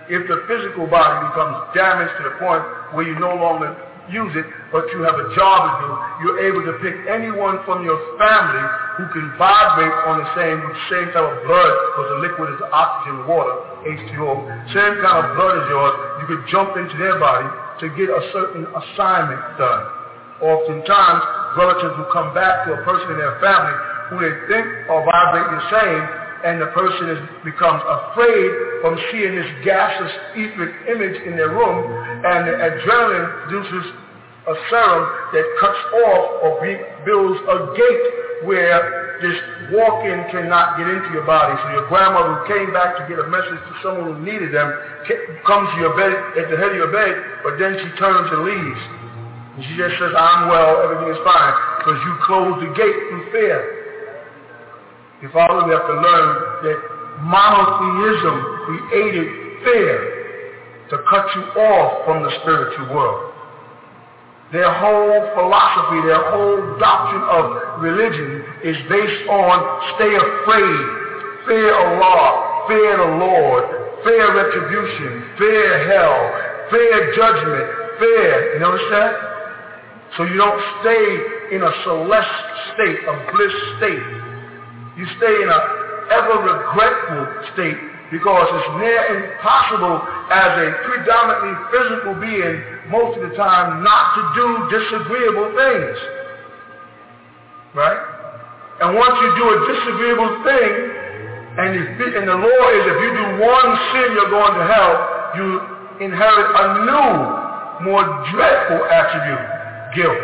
If the physical body becomes damaged to the point where you no longer use it, but you have a job to do, you're able to pick anyone from your family who can vibrate on the same type of blood, because the liquid is oxygen, water, H2O, same kind of blood as yours. You could jump into their body to get a certain assignment done. Oftentimes, relatives will come back to a person in their family who they think are vibrating the same, and the person becomes afraid from seeing this gaseous etheric image in their room, and the adrenaline produces a serum that cuts off or builds a gate where this walk-in cannot get into your body. So your grandmother who came back to get a message to someone who needed them comes to your bed, at the head of your bed, but then she turns and leaves. And she just says, I'm well, everything is fine, because you closed the gate through fear. You follow? We have to learn that monotheism created fear to cut you off from the spiritual world. Their whole philosophy, their whole doctrine of religion is based on stay afraid, fear Allah, fear the Lord, fear retribution, fear hell, fear judgment, fear. You notice that? So you don't stay in a celestial state, a bliss state. You stay in an ever-regretful state, because it's near impossible as a predominantly physical being most of the time not to do disagreeable things. Right? And once you do a disagreeable thing, and the law is if you do one sin, you're going to hell, you inherit a new, more dreadful attribute, guilt.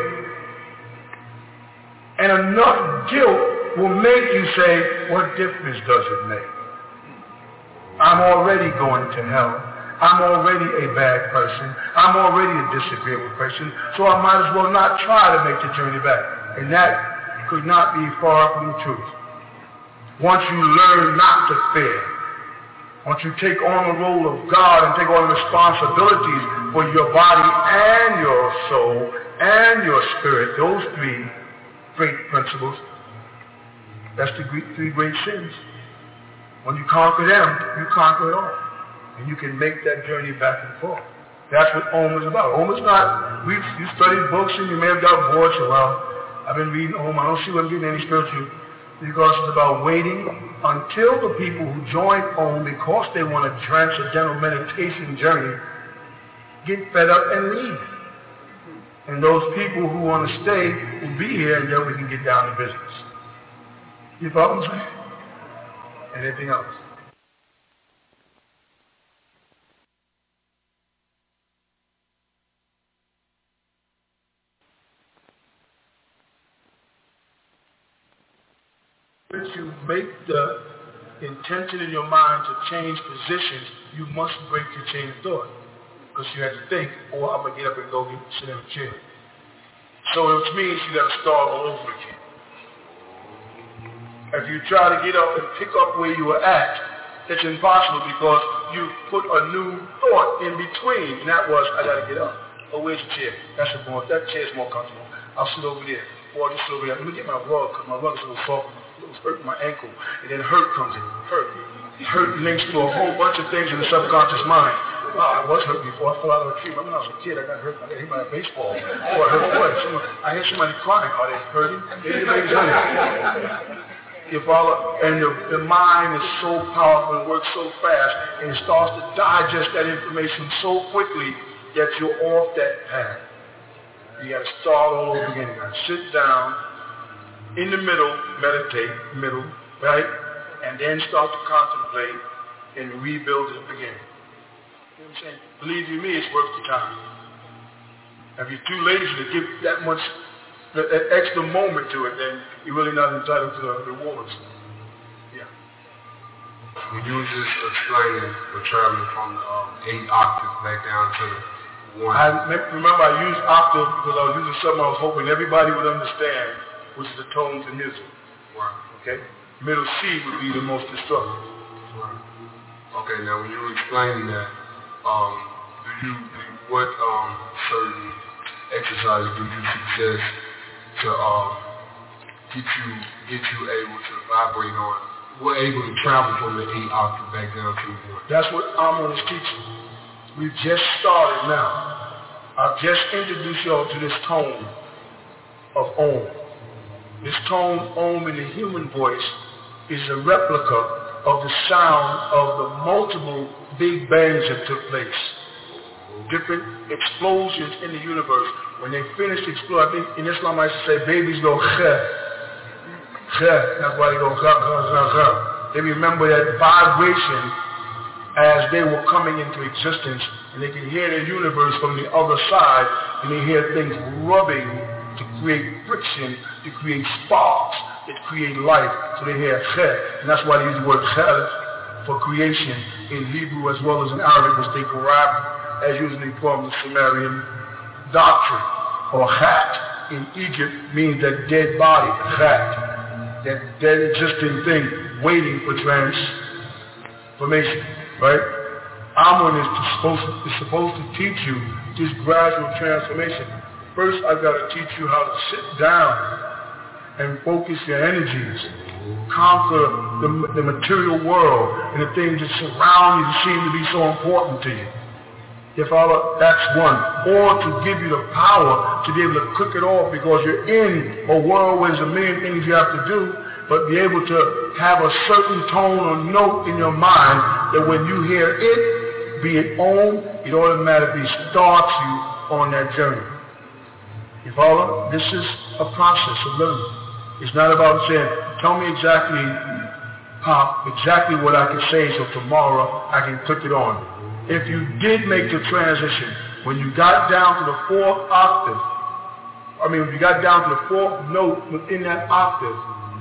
And enough guilt will make you say, what difference does it make? I'm already going to hell. I'm already a bad person. I'm already a disagreeable person, so I might as well not try to make the journey back. And that could not be far from the truth. Once you learn not to fear, once you take on the role of God and take on responsibilities for your body and your soul and your spirit, those three great principles, that's the three great sins. When you conquer them, you conquer it all. And you can make that journey back and forth. That's what Om is about. Om is not, you studied books and you may have got bored, so well, I've been reading Om, I don't see what I'm getting any spiritual, because it's about waiting until the people who join Om because they want a transcendental meditation journey get fed up and leave. And those people who want to stay will be here, and then we can get down to business. You follow what I'm saying? Anything else? If you make the intention in your mind to change positions, you must break your chain of thought. Because you have to think, or I'm going to get up and go sit in a chair. So which means you got to start all over again. If you try to get up and pick up where you were at, it's impossible because you put a new thought in between. And that was, I got to get up. Oh, where's the chair? That chair's more comfortable. I'll sit over there. Or I'll just sit over there. Let me get my rug, because my rug is a little soft. It was hurting my ankle. And then hurt comes in. Hurt links to a whole bunch of things in the subconscious mind. I was hurt before. I fell out of a tree. Remember when I was a kid, I got hurt. I got hit by a baseball. Or I hurt what? I hear somebody crying. Are they hurting? Everybody's hurting. You follow? And the mind is so powerful and works so fast, and it starts to digest that information so quickly that you're off that path. You got to start all over again. You got to sit down in the middle, meditate, right? And then start to contemplate and rebuild it up again. You know what I'm saying? Believe you me, it's worth the time. If you're too lazy to give that much, that extra moment to it, then you're really not entitled to the rewards. Yeah. When you were just explaining the traveling from the 8 octaves back down to the 1. Remember, I used octave because I was using something I was hoping everybody would understand, which is the tones in music. Right. Okay? Middle C would be the most destructive. Right. Okay, now when you were explaining that, what certain exercises do you suggest to get you able to vibrate on were able to travel from the 8 octave back down to the 1. That's what Amun is teaching. We've just started now. I've just introduced y'all to this tone of Om. This tone, Om, in the human voice is a replica of the sound of the multiple big bangs that took place. Different explosions in the universe. When they finished exploding, I think in Islam I used to say babies go khe. Khe. That's why they go khe, khe, khe, khe. They remember that vibration as they were coming into existence, and they can hear the universe from the other side, and they hear things rubbing to create friction, to create sparks, that create life. So they hear khe, and that's why they use the word khalif for creation in Hebrew as well as in Arabic, which they corrupt as usually from the Sumerian doctrine. Or khat in Egypt means that dead body, khat, that dead existing thing waiting for transformation, right? Amun is supposed to teach you this gradual transformation. First, I've got to teach you how to sit down and focus your energies, conquer the material world and the things that surround you that seem to be so important to you. You follow? That's one. Or to give you the power to be able to cook it off because you're in a world where there's a million things you have to do, but be able to have a certain tone or note in your mind that when you hear it, be it Om, it automatically starts you on that journey. You follow? This is a process of learning. It's not about saying, tell me exactly, Pop, exactly what I can say so tomorrow I can click it on. If you did make the transition, when you got down to the 4th octave, when you got down to the 4th note within that octave,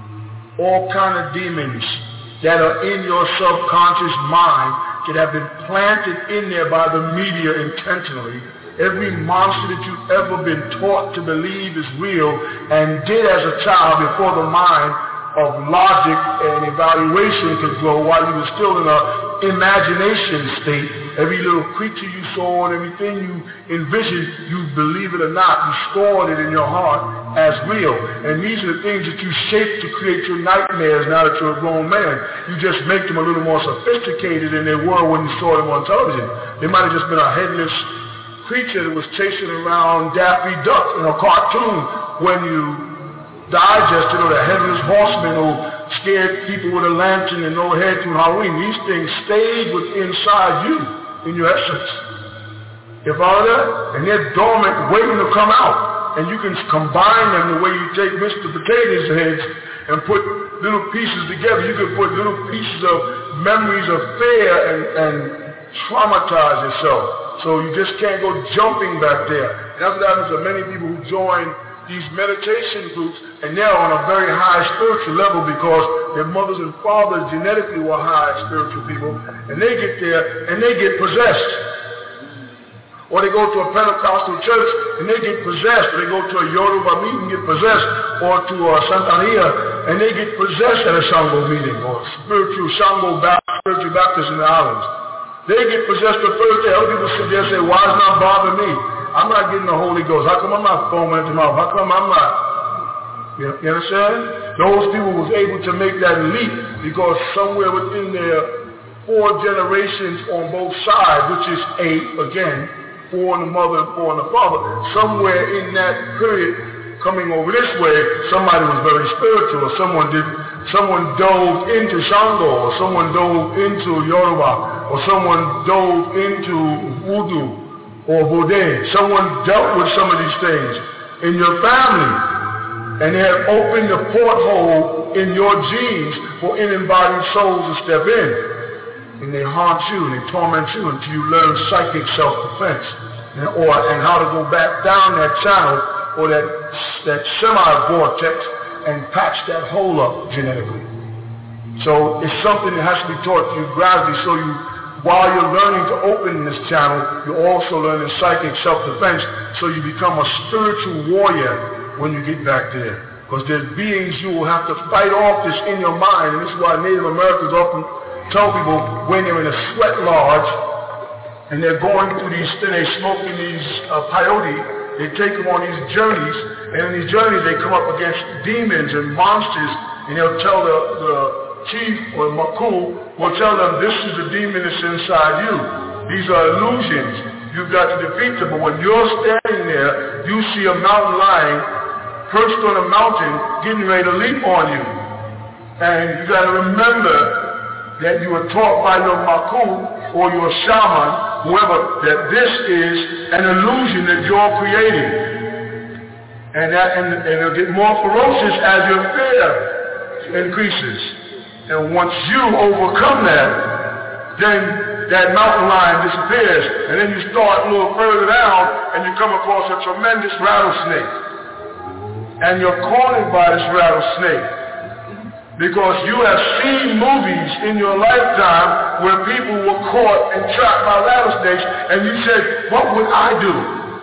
all kind of demons that are in your subconscious mind that have been planted in there by the media intentionally, every monster that you've ever been taught to believe is real and did as a child before the mind of logic and evaluation could grow while you were still in an imagination state. Every little creature you saw and everything you envisioned, you believe it or not, you stored it in your heart as real. And these are the things that you shape to create your nightmares now that you're a grown man. You just make them a little more sophisticated than they were when you saw them on television. They might have just been a headless creature that was chasing around Daffy Duck in a cartoon when you digested, or the headless horseman who scared people with a lantern and no head through Halloween. These things stayed inside you in your essence. You follow that? And they're dormant, waiting to come out. And you can combine them the way you take Mr. Potato's heads and put little pieces together. You can put little pieces of memories of fear and traumatize yourself. So you just can't go jumping back there. And that's what happens to many people who join these meditation groups, and they're on a very high spiritual level because their mothers and fathers genetically were high spiritual people, and they get there and they get possessed. Or they go to a Pentecostal church and they get possessed. Or they go to a Yoruba meeting and get possessed. Or to a Santeria and they get possessed at a Shango meeting. Or spiritual Shango spiritual Baptist in the islands. They get possessed the first day. Other people sit there and say, why does it not bother me? I'm not getting the Holy Ghost. How come I'm not foaming at the mouth? How come I'm not? You understand? Those people was able to make that leap because somewhere within their 4 generations on both sides, which is 8 again, 4 in the mother and 4 in the father, somewhere in that period coming over this way, somebody was very spiritual, or someone dove into Shango, or someone dove into Yoruba, or someone dove into Voodoo or Vodé. Someone dealt with some of these things in your family, and they have opened the porthole in your genes for in-embodied souls to step in. And they haunt you and they torment you until you learn psychic self-defense and how to go back down that channel or that semi-vortex and patch that hole up genetically. So it's something that has to be taught to you gradually, so you, while you're learning to open this channel, you're also learning psychic self-defense, so you become a spiritual warrior when you get back there. Because there's beings you will have to fight off this in your mind, and this is why Native Americans often tell people when they're in a sweat lodge and they're going through these, they're smoking these peyote, they take them on these journeys, and in these journeys they come up against demons and monsters, and they'll tell the chief or Makul will tell them, this is the demon that's inside you. These are illusions. You've got to defeat them. But when you're standing there, you see a mountain lion perched on a mountain getting ready to leap on you. And you got to remember that you were taught by your Makul or your shaman, whoever, that this is an illusion that you're creating. And it'll get more ferocious as your fear increases. And once you overcome that, then that mountain lion disappears. And then you start a little further down and you come across a tremendous rattlesnake. And you're cornered by this rattlesnake. Because you have seen movies in your lifetime where people were caught and trapped by rattlesnakes, and you said, what would I do?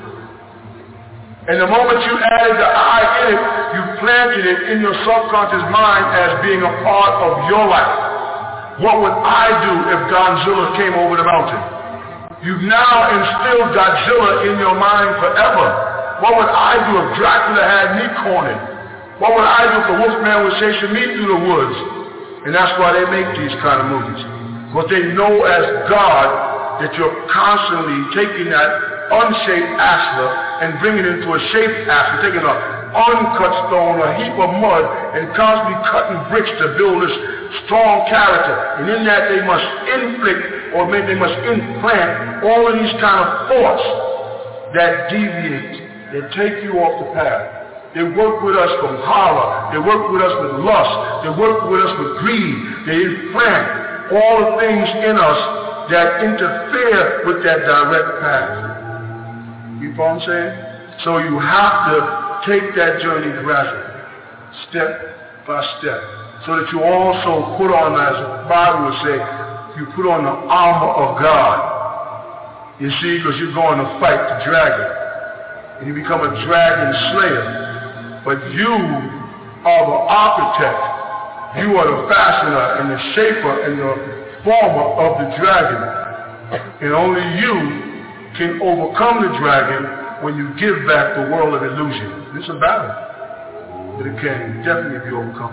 And the moment you added the I in it, you planted it in your subconscious mind as being a part of your life. What would I do if Godzilla came over the mountain? You've now instilled Godzilla in your mind forever. What would I do if Dracula had me cornered? What would I do if the Wolfman was chasing me through the woods? And that's why they make these kind of movies. Because they know as God that you're constantly taking that unshaped ashlar and bringing it into a shaped ashlar, taking an uncut stone, a heap of mud, and constantly cutting bricks to build this strong character. And in that they must inflict, or maybe they must implant all of these kind of thoughts that deviate, that take you off the path. They work with us from horror. They work with us with lust. They work with us with greed. They implant all the things in us that interfere with that direct path. You know what I'm saying? So you have to take that journey gradually, step by step, so that you also put on, as the Bible would say, you put on the armor of God. You see, because you're going to fight the dragon. And you become a dragon slayer. But you are the architect. You are the fashioner and the shaper and the former of the dragon. And only you can overcome the dragon when you give back the world of illusion. It's a battle, but it can definitely be overcome.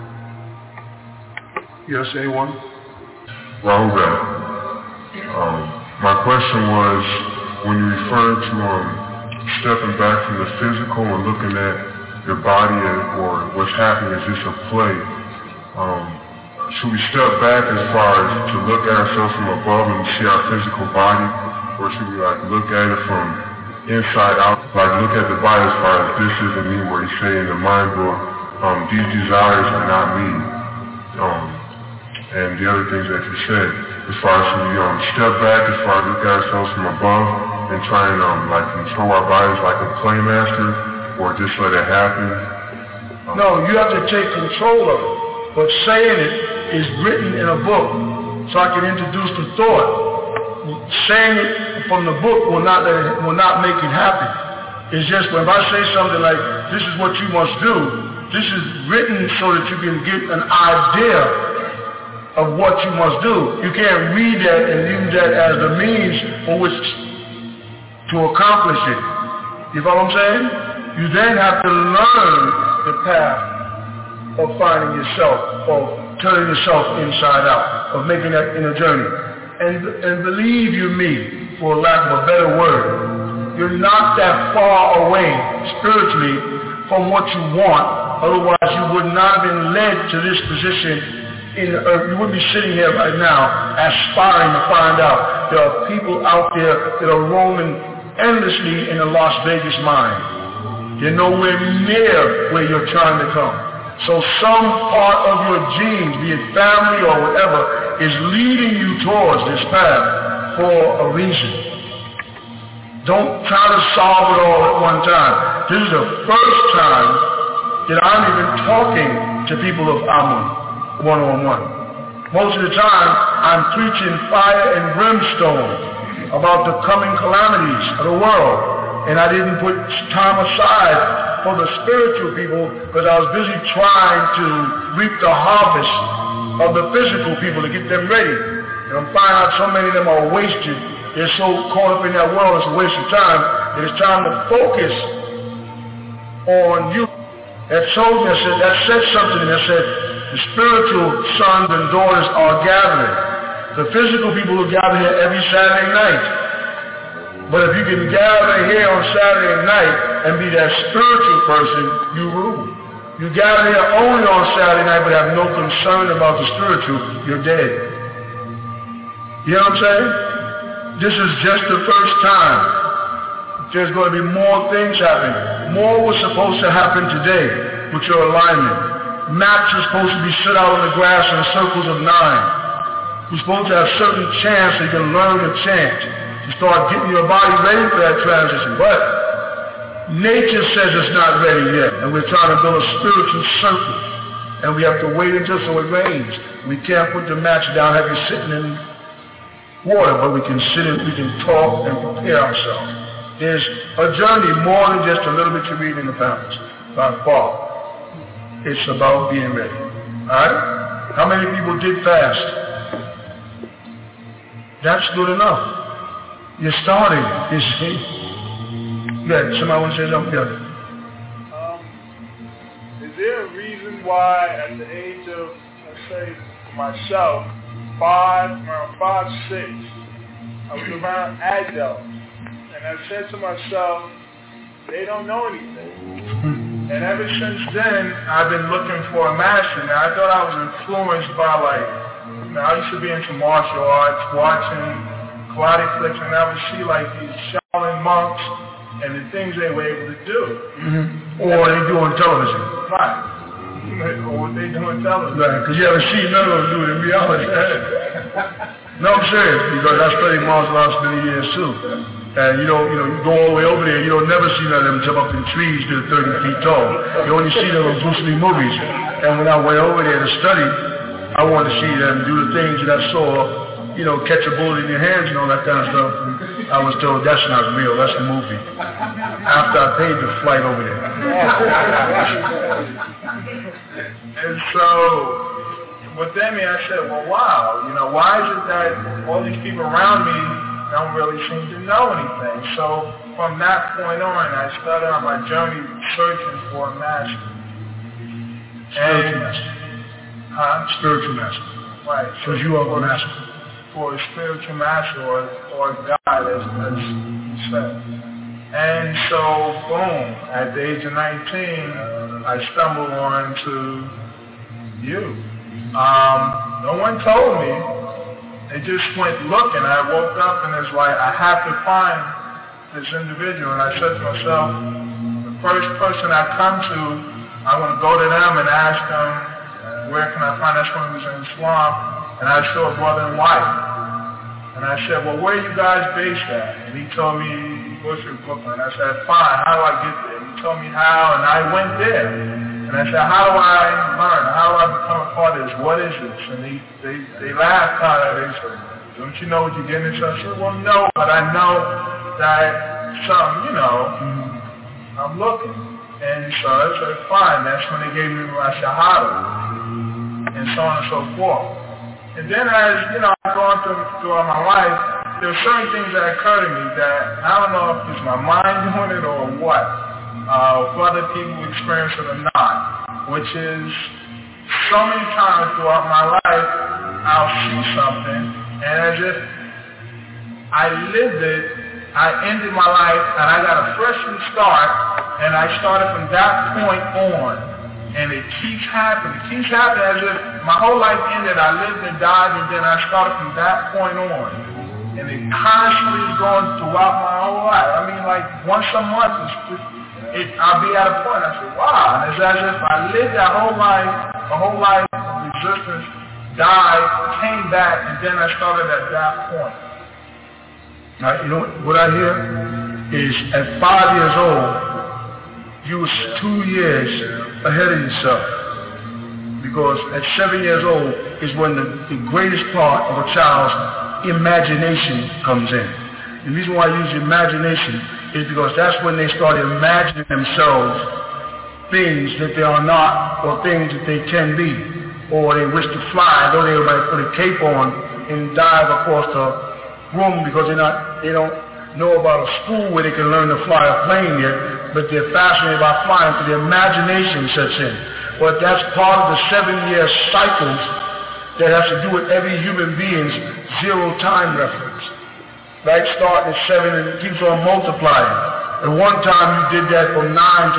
Yes, anyone? Well, my question was, when you referred to stepping back from the physical and looking at your body or what's happening is just a play. Should we step back as far as to look at ourselves from above and see our physical body, or should we look at it from inside out, look at the body as far as this isn't me, where you say in the mind book, these desires are not me, and the other things that you said, as far as should we step back as far as look at ourselves from above and try and control our bodies like a playmaster, or just let it happen? No, you have to take control of it. But saying it is written in a book, so I can introduce the thought. Saying it from the book will not make it happen. It's just when I say something like, this is what you must do, this is written so that you can get an idea of what you must do. You can't read that and use that as the means for which to accomplish it. You follow what I'm saying? You then have to learn the path of finding yourself, of turning yourself inside out, of making that inner journey. And believe you me, for lack of a better word, you're not that far away spiritually from what you want. Otherwise, you would not have been led to this position in the earth. You wouldn't be sitting here right now aspiring to find out. There are people out there that are roaming endlessly in the Las Vegas mind. You're nowhere near where you're trying to come. So some part of your genes, be it family or whatever, is leading you towards this path for a reason. Don't try to solve it all at one time. This is the first time that I'm even talking to people of Amun one-on-one. Most of the time, I'm preaching fire and brimstone about the coming calamities of the world. And I didn't put time aside for the spiritual people because I was busy trying to reap the harvest of the physical people to get them ready. And I'm finding out so many of them are wasted. They're so caught up in that world, it's a waste of time. It is time to focus on you. That told me, that said something, and that said, The spiritual sons and daughters are gathering. The physical people will gather here every Saturday night. But if you can gather here on Saturday night and be that spiritual person, you rule. You gather here only on Saturday night but have no concern about the spiritual, you're dead. You know what I'm saying? This is just the first time. There's going to be more things happening. More was supposed to happen today with your alignment. Maps are supposed to be set out on the grass in circles of 9. You're supposed to have certain chants so you can learn to chant. To start getting your body ready for that transition. But nature says it's not ready yet. And we're trying to build a spiritual circle. And we have to wait until so it rains. We can't put the match down, have you sitting in water, but we can sit and we can talk and prepare ourselves. There's a journey more than just a little bit you read in the pamphlets. By far. It's about being ready. Alright? How many people did fast? That's good enough. You're starting, you see. Good. Somebody want to say something? Yeah. Is there a reason why at the age of, let's say, myself, around 5, 6, I was around adults, and I said to myself, they don't know anything. And ever since then, I've been looking for a master. Now, I thought I was influenced by, I used to be into martial arts, watching karate flicks, and I would see these Shaolin monks and the things they were able to do. Mm-hmm. Or they do on television. Right. Or what they do on television. Right, because you haven't seen none of them do it in reality. No, I'm serious, because I studied martial arts many years too. And you go all the way over there, you don't never see none of them jump up in trees that are 30 feet tall. You only see them in Bruce Lee movies. And when I went over there to study, I wanted to see them do the things that I saw, catch a bullet in your hands and all that kind of stuff. I was told that's not real, that's a movie. After I paid the flight over there. And so, within me, I said, well, wow, why is it that all these people around me don't really seem to know anything? So, from that point on, I started on my journey searching for a master. Spiritual master. Huh? Spiritual master. Right. Because you are a master. For a spiritual master or God, as you said. And so, boom, at the age of 19, I stumbled on to you. No one told me. They just went looking. I woke up and it's like, I have to find this individual. And I said to myself, the first person I come to, I want to go to them and ask them, where can I find? That's when he was in Islam. And I saw a brother and wife. And I said, well, where are you guys based at? And he told me, Bushwick, Brooklyn. I said, fine, how do I get there? He told me how, and I went there. And I said, how do I learn? How do I become a part of this? What is this? And they laughed kind of. They said, don't you know what you're getting into? I said, well, no, but I know that I'm looking. And so I said, fine. That's when they gave me my Shahada. And so on and so forth. And then as, I've gone throughout my life, there are certain things that occur to me that I don't know if it's my mind doing it or what. If other people experience it or not. Which is, so many times throughout my life, I'll see something, and as if I lived it, I ended my life, and I got a fresh new start, and I started from that point on. And it keeps happening. It keeps happening as if my whole life ended. I lived and died, and then I started from that point on. And it constantly is going throughout my whole life. I mean, once a month, I'll be at a point. I say, wow. And it's as if I lived that whole life, the whole life of existence, died, came back, and then I started at that point. Now, what I hear is at 5 years old, you was 2 years ahead of yourself. Because at 7 years old is when the greatest part of a child's imagination comes in. The reason why I use imagination is because that's when they start imagining themselves things that they are not or things that they can be. Or they wish to fly, though they might put a cape on and dive across the room because they don't know about a school where they can learn to fly a plane yet, but they're fascinated by flying, so the imagination sets in. but that's part of the 7-year cycles that has to do with every human being's zero time reference. Right? Starting at 7 and it keeps on multiplying. At one time you did that from 9 to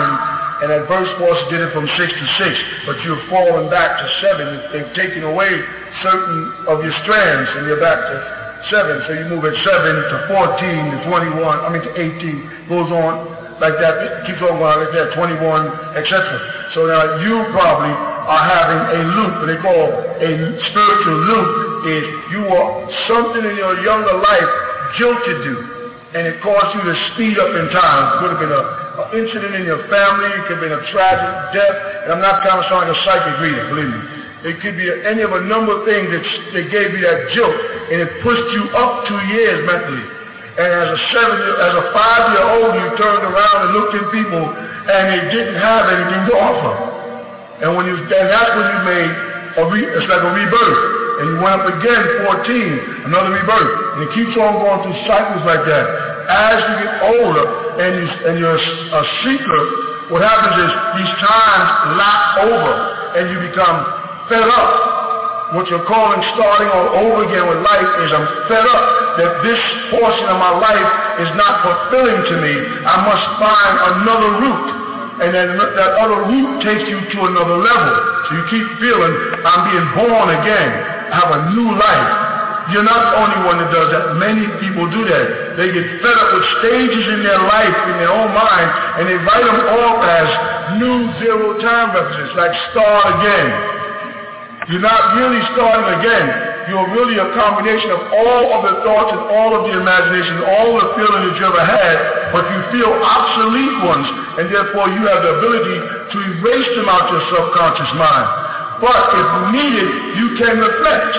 9 and at Verse Force did it from 6 to 6, but you're falling back to 7. They've taken away certain of your strands and you're back to 7. So you move at 7 to 14 to 21, to 18, goes on like that, it keeps on going like that, 21, etc. So now you probably are having a loop, what they call a spiritual loop, is you are something in your younger life jilted you, and it caused you to speed up in time. It could have been an incident in your family, it could have been a tragic death, and I'm not trying to sound like a psychic reader, believe me. It could be any of a number of things that gave you that jolt, and it pushed you up 2 years mentally. And as a 5-year-old, you turned around and looked at people, and they didn't have anything to offer. And that's when you made it's like a rebirth. And you went up again, 14, another rebirth. And it keeps on going through cycles like that. As you get older and you're a seeker, what happens is these times lap over, and you become fed up. What you're calling starting all over again with life is I'm fed up that this portion of my life is not fulfilling to me. I must find another route. And then that other route takes you to another level. So you keep feeling, I'm being born again. I have a new life. You're not the only one that does that. Many people do that. They get fed up with stages in their life, in their own mind, and they write them off as new zero time references, like start again. You're not really starting again. You're really a combination of all of the thoughts and all of the imagination, all the feelings that you ever had, but you feel obsolete ones, and therefore you have the ability to erase them out your subconscious mind. But if needed, you can reflect.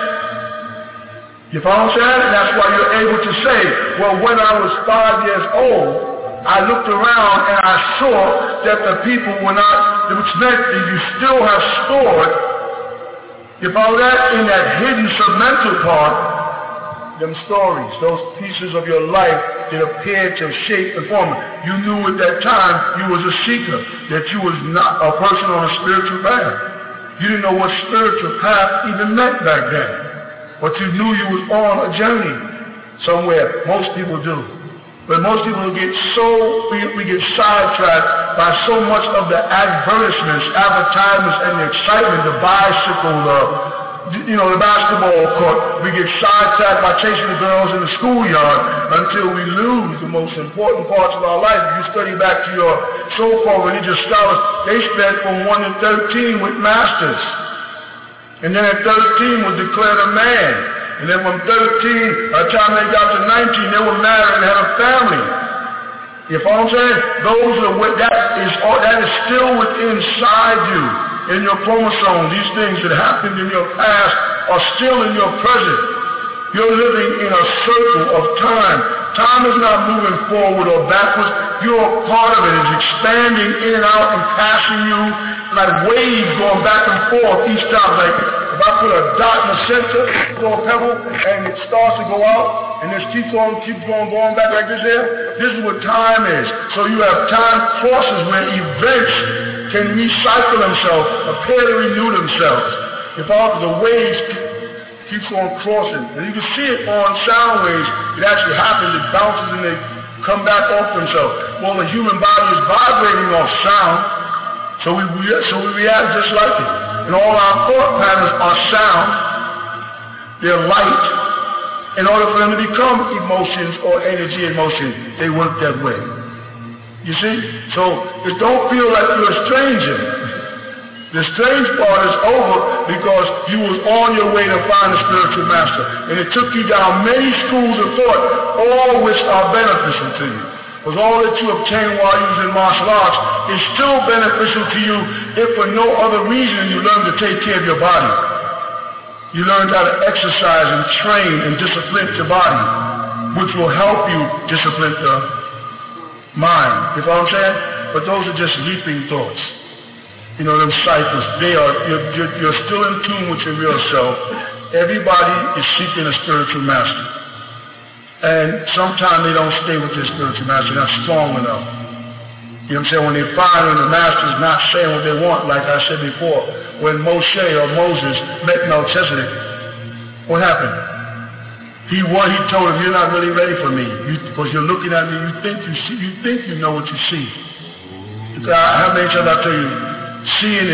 You follow what I'm saying? And that's why you're able to say, well, when I was 5 years old, I looked around and I saw that the people were not, which meant that you still have stored. You follow that? In that hidden submental part, them stories, those pieces of your life that appeared to shape and form. You knew at that time you was a seeker, that you was not a person on a spiritual path. You didn't know what spiritual path even meant back then. But you knew you was on a journey somewhere. Most people do. But most people we get sidetracked by so much of the advertisements, advertisements, and the excitement, the bicycle, the basketball court. We get sidetracked by chasing the girls in the schoolyard until we lose the most important parts of our life. If you study back to your so-called religious scholars, they spent from 1 to 13 with masters. And then at 13 was declared a man. And then from 13, by the time they got to 19, they were married and had a family. You follow what I'm saying? That is still within inside you, in your chromosome. These things that happened in your past are still in your present. You're living in a circle of time. Time is not moving forward or backwards. You're a part of it. It's expanding in and out and passing you like waves going back and forth each time. Like if I put a dot in the center, throw a pebble, and it starts to go out, and this keeps going back like this here. This is what time is. So you have time forces where events can recycle themselves, appear to renew themselves. If all the waves keeps on crossing, and you can see it on sound waves, it actually happens, it bounces and they come back off themselves. Well, the human body is vibrating off sound, so we react just like it. And all our thought patterns are sound, they're light. In order for them to become emotions or energy in motion, they work that way. You see? So don't feel like you're a stranger. The strange part is over because you was on your way to find a spiritual master. And it took you down many schools of thought, all which are beneficial to you. Because all that you obtain while you was in martial arts is still beneficial to you if for no other reason you learn to take care of your body. You learned how to exercise and train and discipline your body, which will help you discipline the mind. You know what I'm saying? But those are just leaping thoughts. You know, them cycles, you're still in tune with your real self. Everybody is seeking a spiritual master. And sometimes they don't stay with their spiritual master, they're not strong enough. You know what I'm saying? When they find when the master's not saying what they want, like I said before, when Moshe or Moses met Melchizedek, what happened? He told him, you're not really ready for me, because you're looking at me, you think you know what you see. How many times I tell you, seeing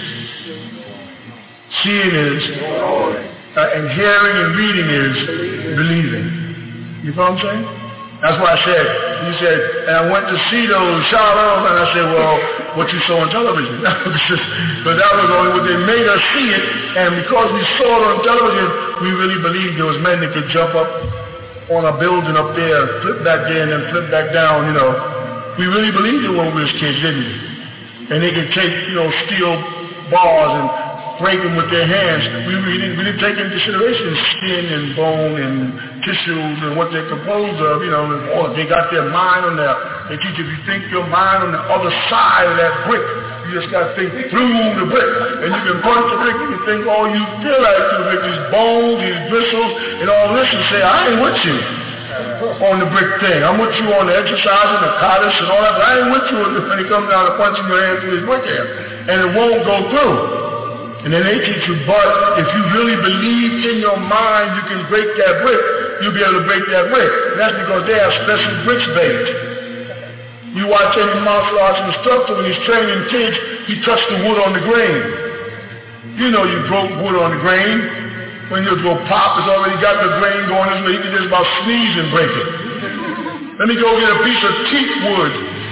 is, and hearing and reading is believing. You know what I'm saying? That's why he said, and I went to see those shadows, and I said, well, what you saw on television. But that was only what they made us see it, and because we saw it on television, we really believed there was men that could jump up on a building up there, flip back there, and then flip back down, you know. We really believed it when we was kids, didn't we? And they could take, steel bars and break them with their hands. We didn't take into consideration skin and bone and tissues and what they're composed of, they got their mind on there. They teach if you think your mind on the other side of that brick, you just got to think through the brick. And you can punch the brick and you think, oh, you feel like to make these bones, these bristles, and all this, and say, I ain't with you on the brick thing. I'm with you on the exercise and the Kaddish and all that, but I ain't with you when it comes down to punching your hand through his brick hand. And it won't go through. And then they teach you, but if you really believe in your mind you can break that brick, you'll be able to break that brick. And that's because they have special bricks baked. You watch any martial arts instructor when he's training kids, he touched the wood on the grain. You know you broke wood on the grain. When you go pop, it's already got the grain going this way. You can just about sneeze and break it. Let me go get a piece of teak wood.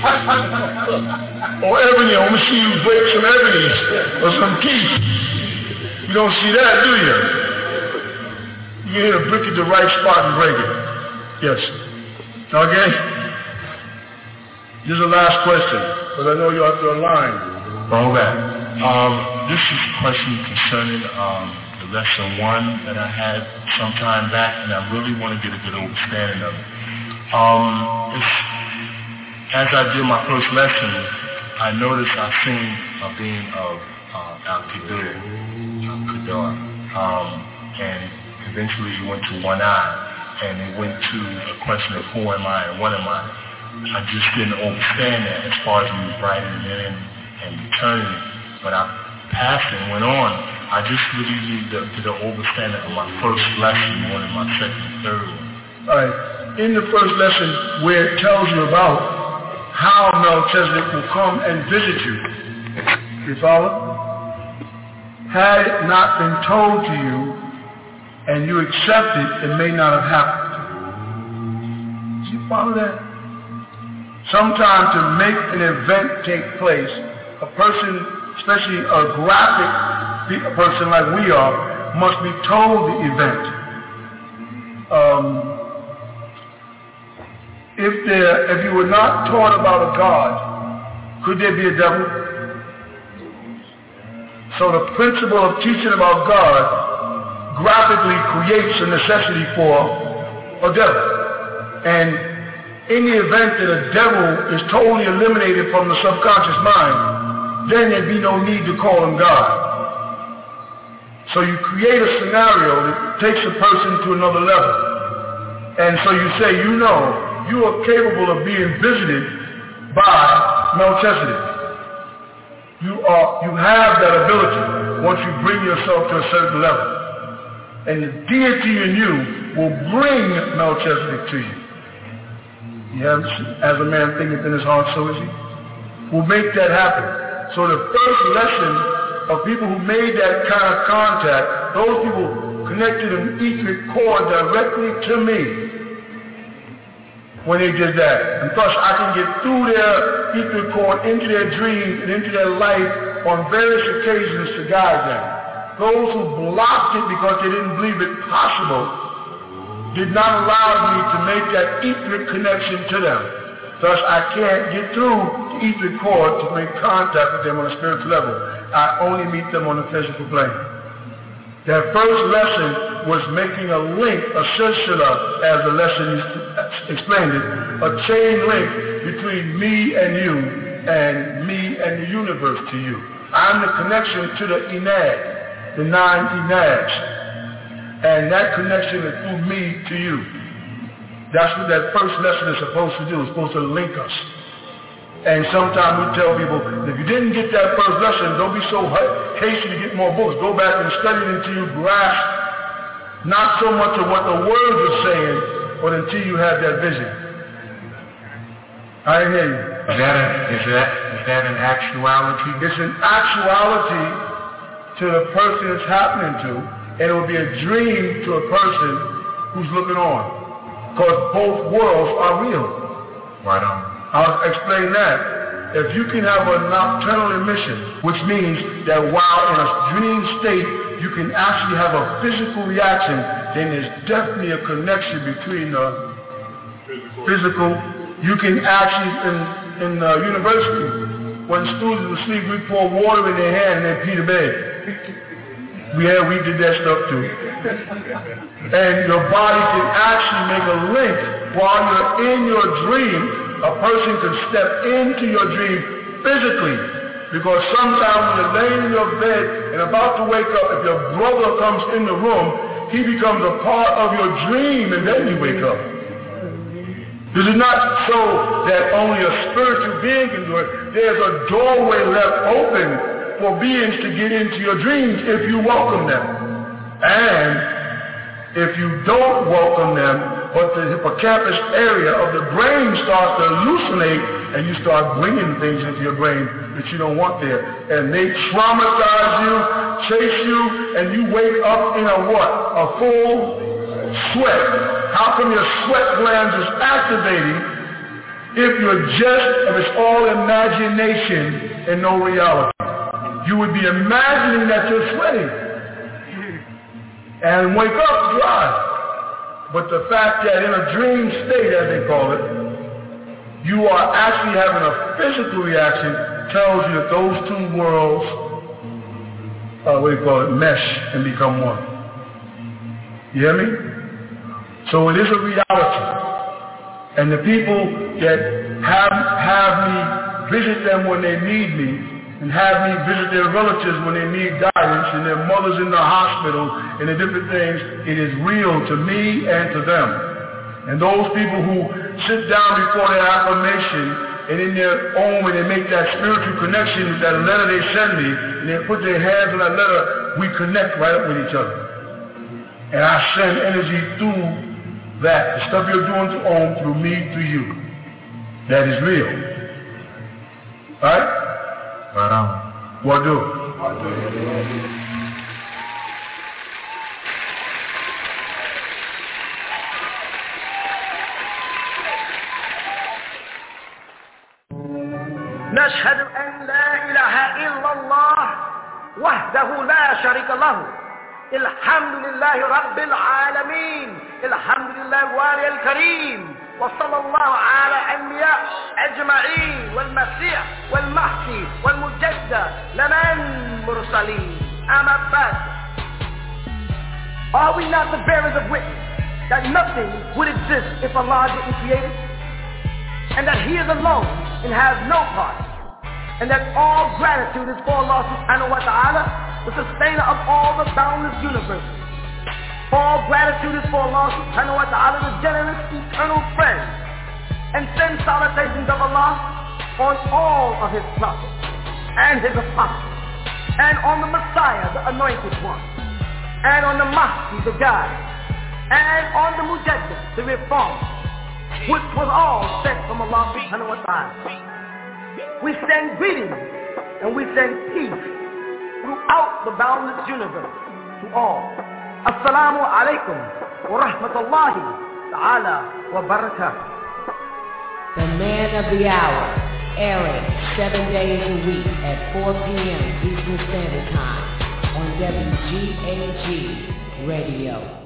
Or ebony. I want to see you break some ebony or some teak. You don't see that, do you? You can hit a brick at the right spot and break it. Yes. Okay? This is the last question, because I know you're out there line. Okay. This is a question concerning the lesson 1 that I had some time back, and I really want to get a good understanding of it. As I did my first lesson, I noticed I seen a being of Al-Qadar, and eventually he went to one eye, and it went to a question of who am I and what am I. I just didn't understand that as far as me writing it in and returning it. But I passed and went on. I just really need the understanding of my first lesson more than my second and third one. All right. In the first lesson where it tells you about how Melchizedek will come and visit you, you follow? Had it not been told to you and you accept it, it may not have happened. Do you follow that? Sometimes to make an event take place, a person, especially a graphic person like we are, must be told the event. If you were not taught about a God, could there be a devil? So the principle of teaching about God graphically creates a necessity for a devil. And in the event that a devil is totally eliminated from the subconscious mind, then there'd be no need to call him God. So you create a scenario that takes a person to another level. And so you say, you are capable of being visited by Melchizedek. You have that ability once you bring yourself to a certain level. And the deity in you will bring Melchizedek to you. As a man thinketh in his heart, so is he. Will make that happen. So the first lesson of people who made that kind of contact, those people connected an etheric cord directly to me when they did that. And thus I can get through their etheric cord into their dreams and into their life on various occasions to guide them. Those who blocked it because they didn't believe it possible did not allow me to make that etheric connection to them. Thus, I can't get through the etheric cord to make contact with them on a spiritual level. I only meet them on the physical plane. That first lesson was making a link, a silsila, as the lesson explained it, a chain link between me and you, and me and the universe to you. I'm the connection to the Enad, the 9 Enads. And that connection is through me to you. That's what that first lesson is supposed to do. It's supposed to link us. And sometimes we tell people, if you didn't get that first lesson, don't be so hasty to get more books. Go back and study it until you grasp not so much of what the words are saying, but until you have that vision. I hear you. Is that an actuality? It's an actuality to the person it's happening to, and it will be a dream to a person who's looking on. Because both worlds are real. Right on. I'll explain that. If you can have a nocturnal emission, which means that while in a dream state, you can actually have a physical reaction, then there's definitely a connection between the physical. You can actually, in university, when students were asleep, we pour water in their hand and they pee the bed. We did that stuff too. And your body can actually make a link while you're in your dream. A person can step into your dream physically, because sometimes when you're laying in your bed and about to wake up, if your brother comes in the room, he becomes a part of your dream and then you wake up. This is not so that only a spiritual being can do it. There's a doorway left open for beings to get into your dreams if you welcome them. And if you don't welcome them, but the hippocampus area of the brain starts to hallucinate, and you start bringing things into your brain that you don't want there. And they traumatize you, chase you, and you wake up in a what? A full sweat. How come your sweat glands is activating if it's all imagination and no reality? You would be imagining that you're sweating. And wake up dry. But the fact that in a dream state, as they call it, you are actually having a physical reaction tells you that those two worlds, mesh and become one. You hear me? So it is a reality. And the people that have me visit them when they need me, and have me visit their relatives when they need guidance, and their mothers in the hospital, and the different things, it is real to me and to them. And those people who sit down before their affirmation, and in their own, when they make that spiritual connection with that letter they send me, and they put their hands on that letter, we connect right up with each other. And I send energy through that, the stuff you're doing to own, through me to you. That is real. Right? Right on. What do? نشهد أن لا إله إلا الله وحده لا شريك له الحمد لله رب العالمين الحمد لله الوالي الكريم وصلى الله على الأنبياء أجمعين والمسيح والمهدي والمجدد لمن مرسلين أما بعد. Are we not the bearers of witness that nothing would exist if Allah didn't create it? And that He is alone and has no part? And that all gratitude is for Allah subhanahu wa ta'ala, the sustainer of all the boundless universes. All gratitude is for Allah subhanahu wa ta'ala, the generous eternal friend. And send salutations of Allah on all of His prophets and His apostles, and on the Messiah, the anointed one, and on the Mahdi, the guide, and on the Mujaddid, the reformer, which was all sent from Allah subhanahu wa ta'ala. We send greetings and we send peace throughout the boundless universe to all. Assalamu alaikum wa rahmatullahi ta'ala wa barakatuh. The Man of the Hour, airing 7 days a week at 4 p.m. Eastern Standard Time on WGAG Radio.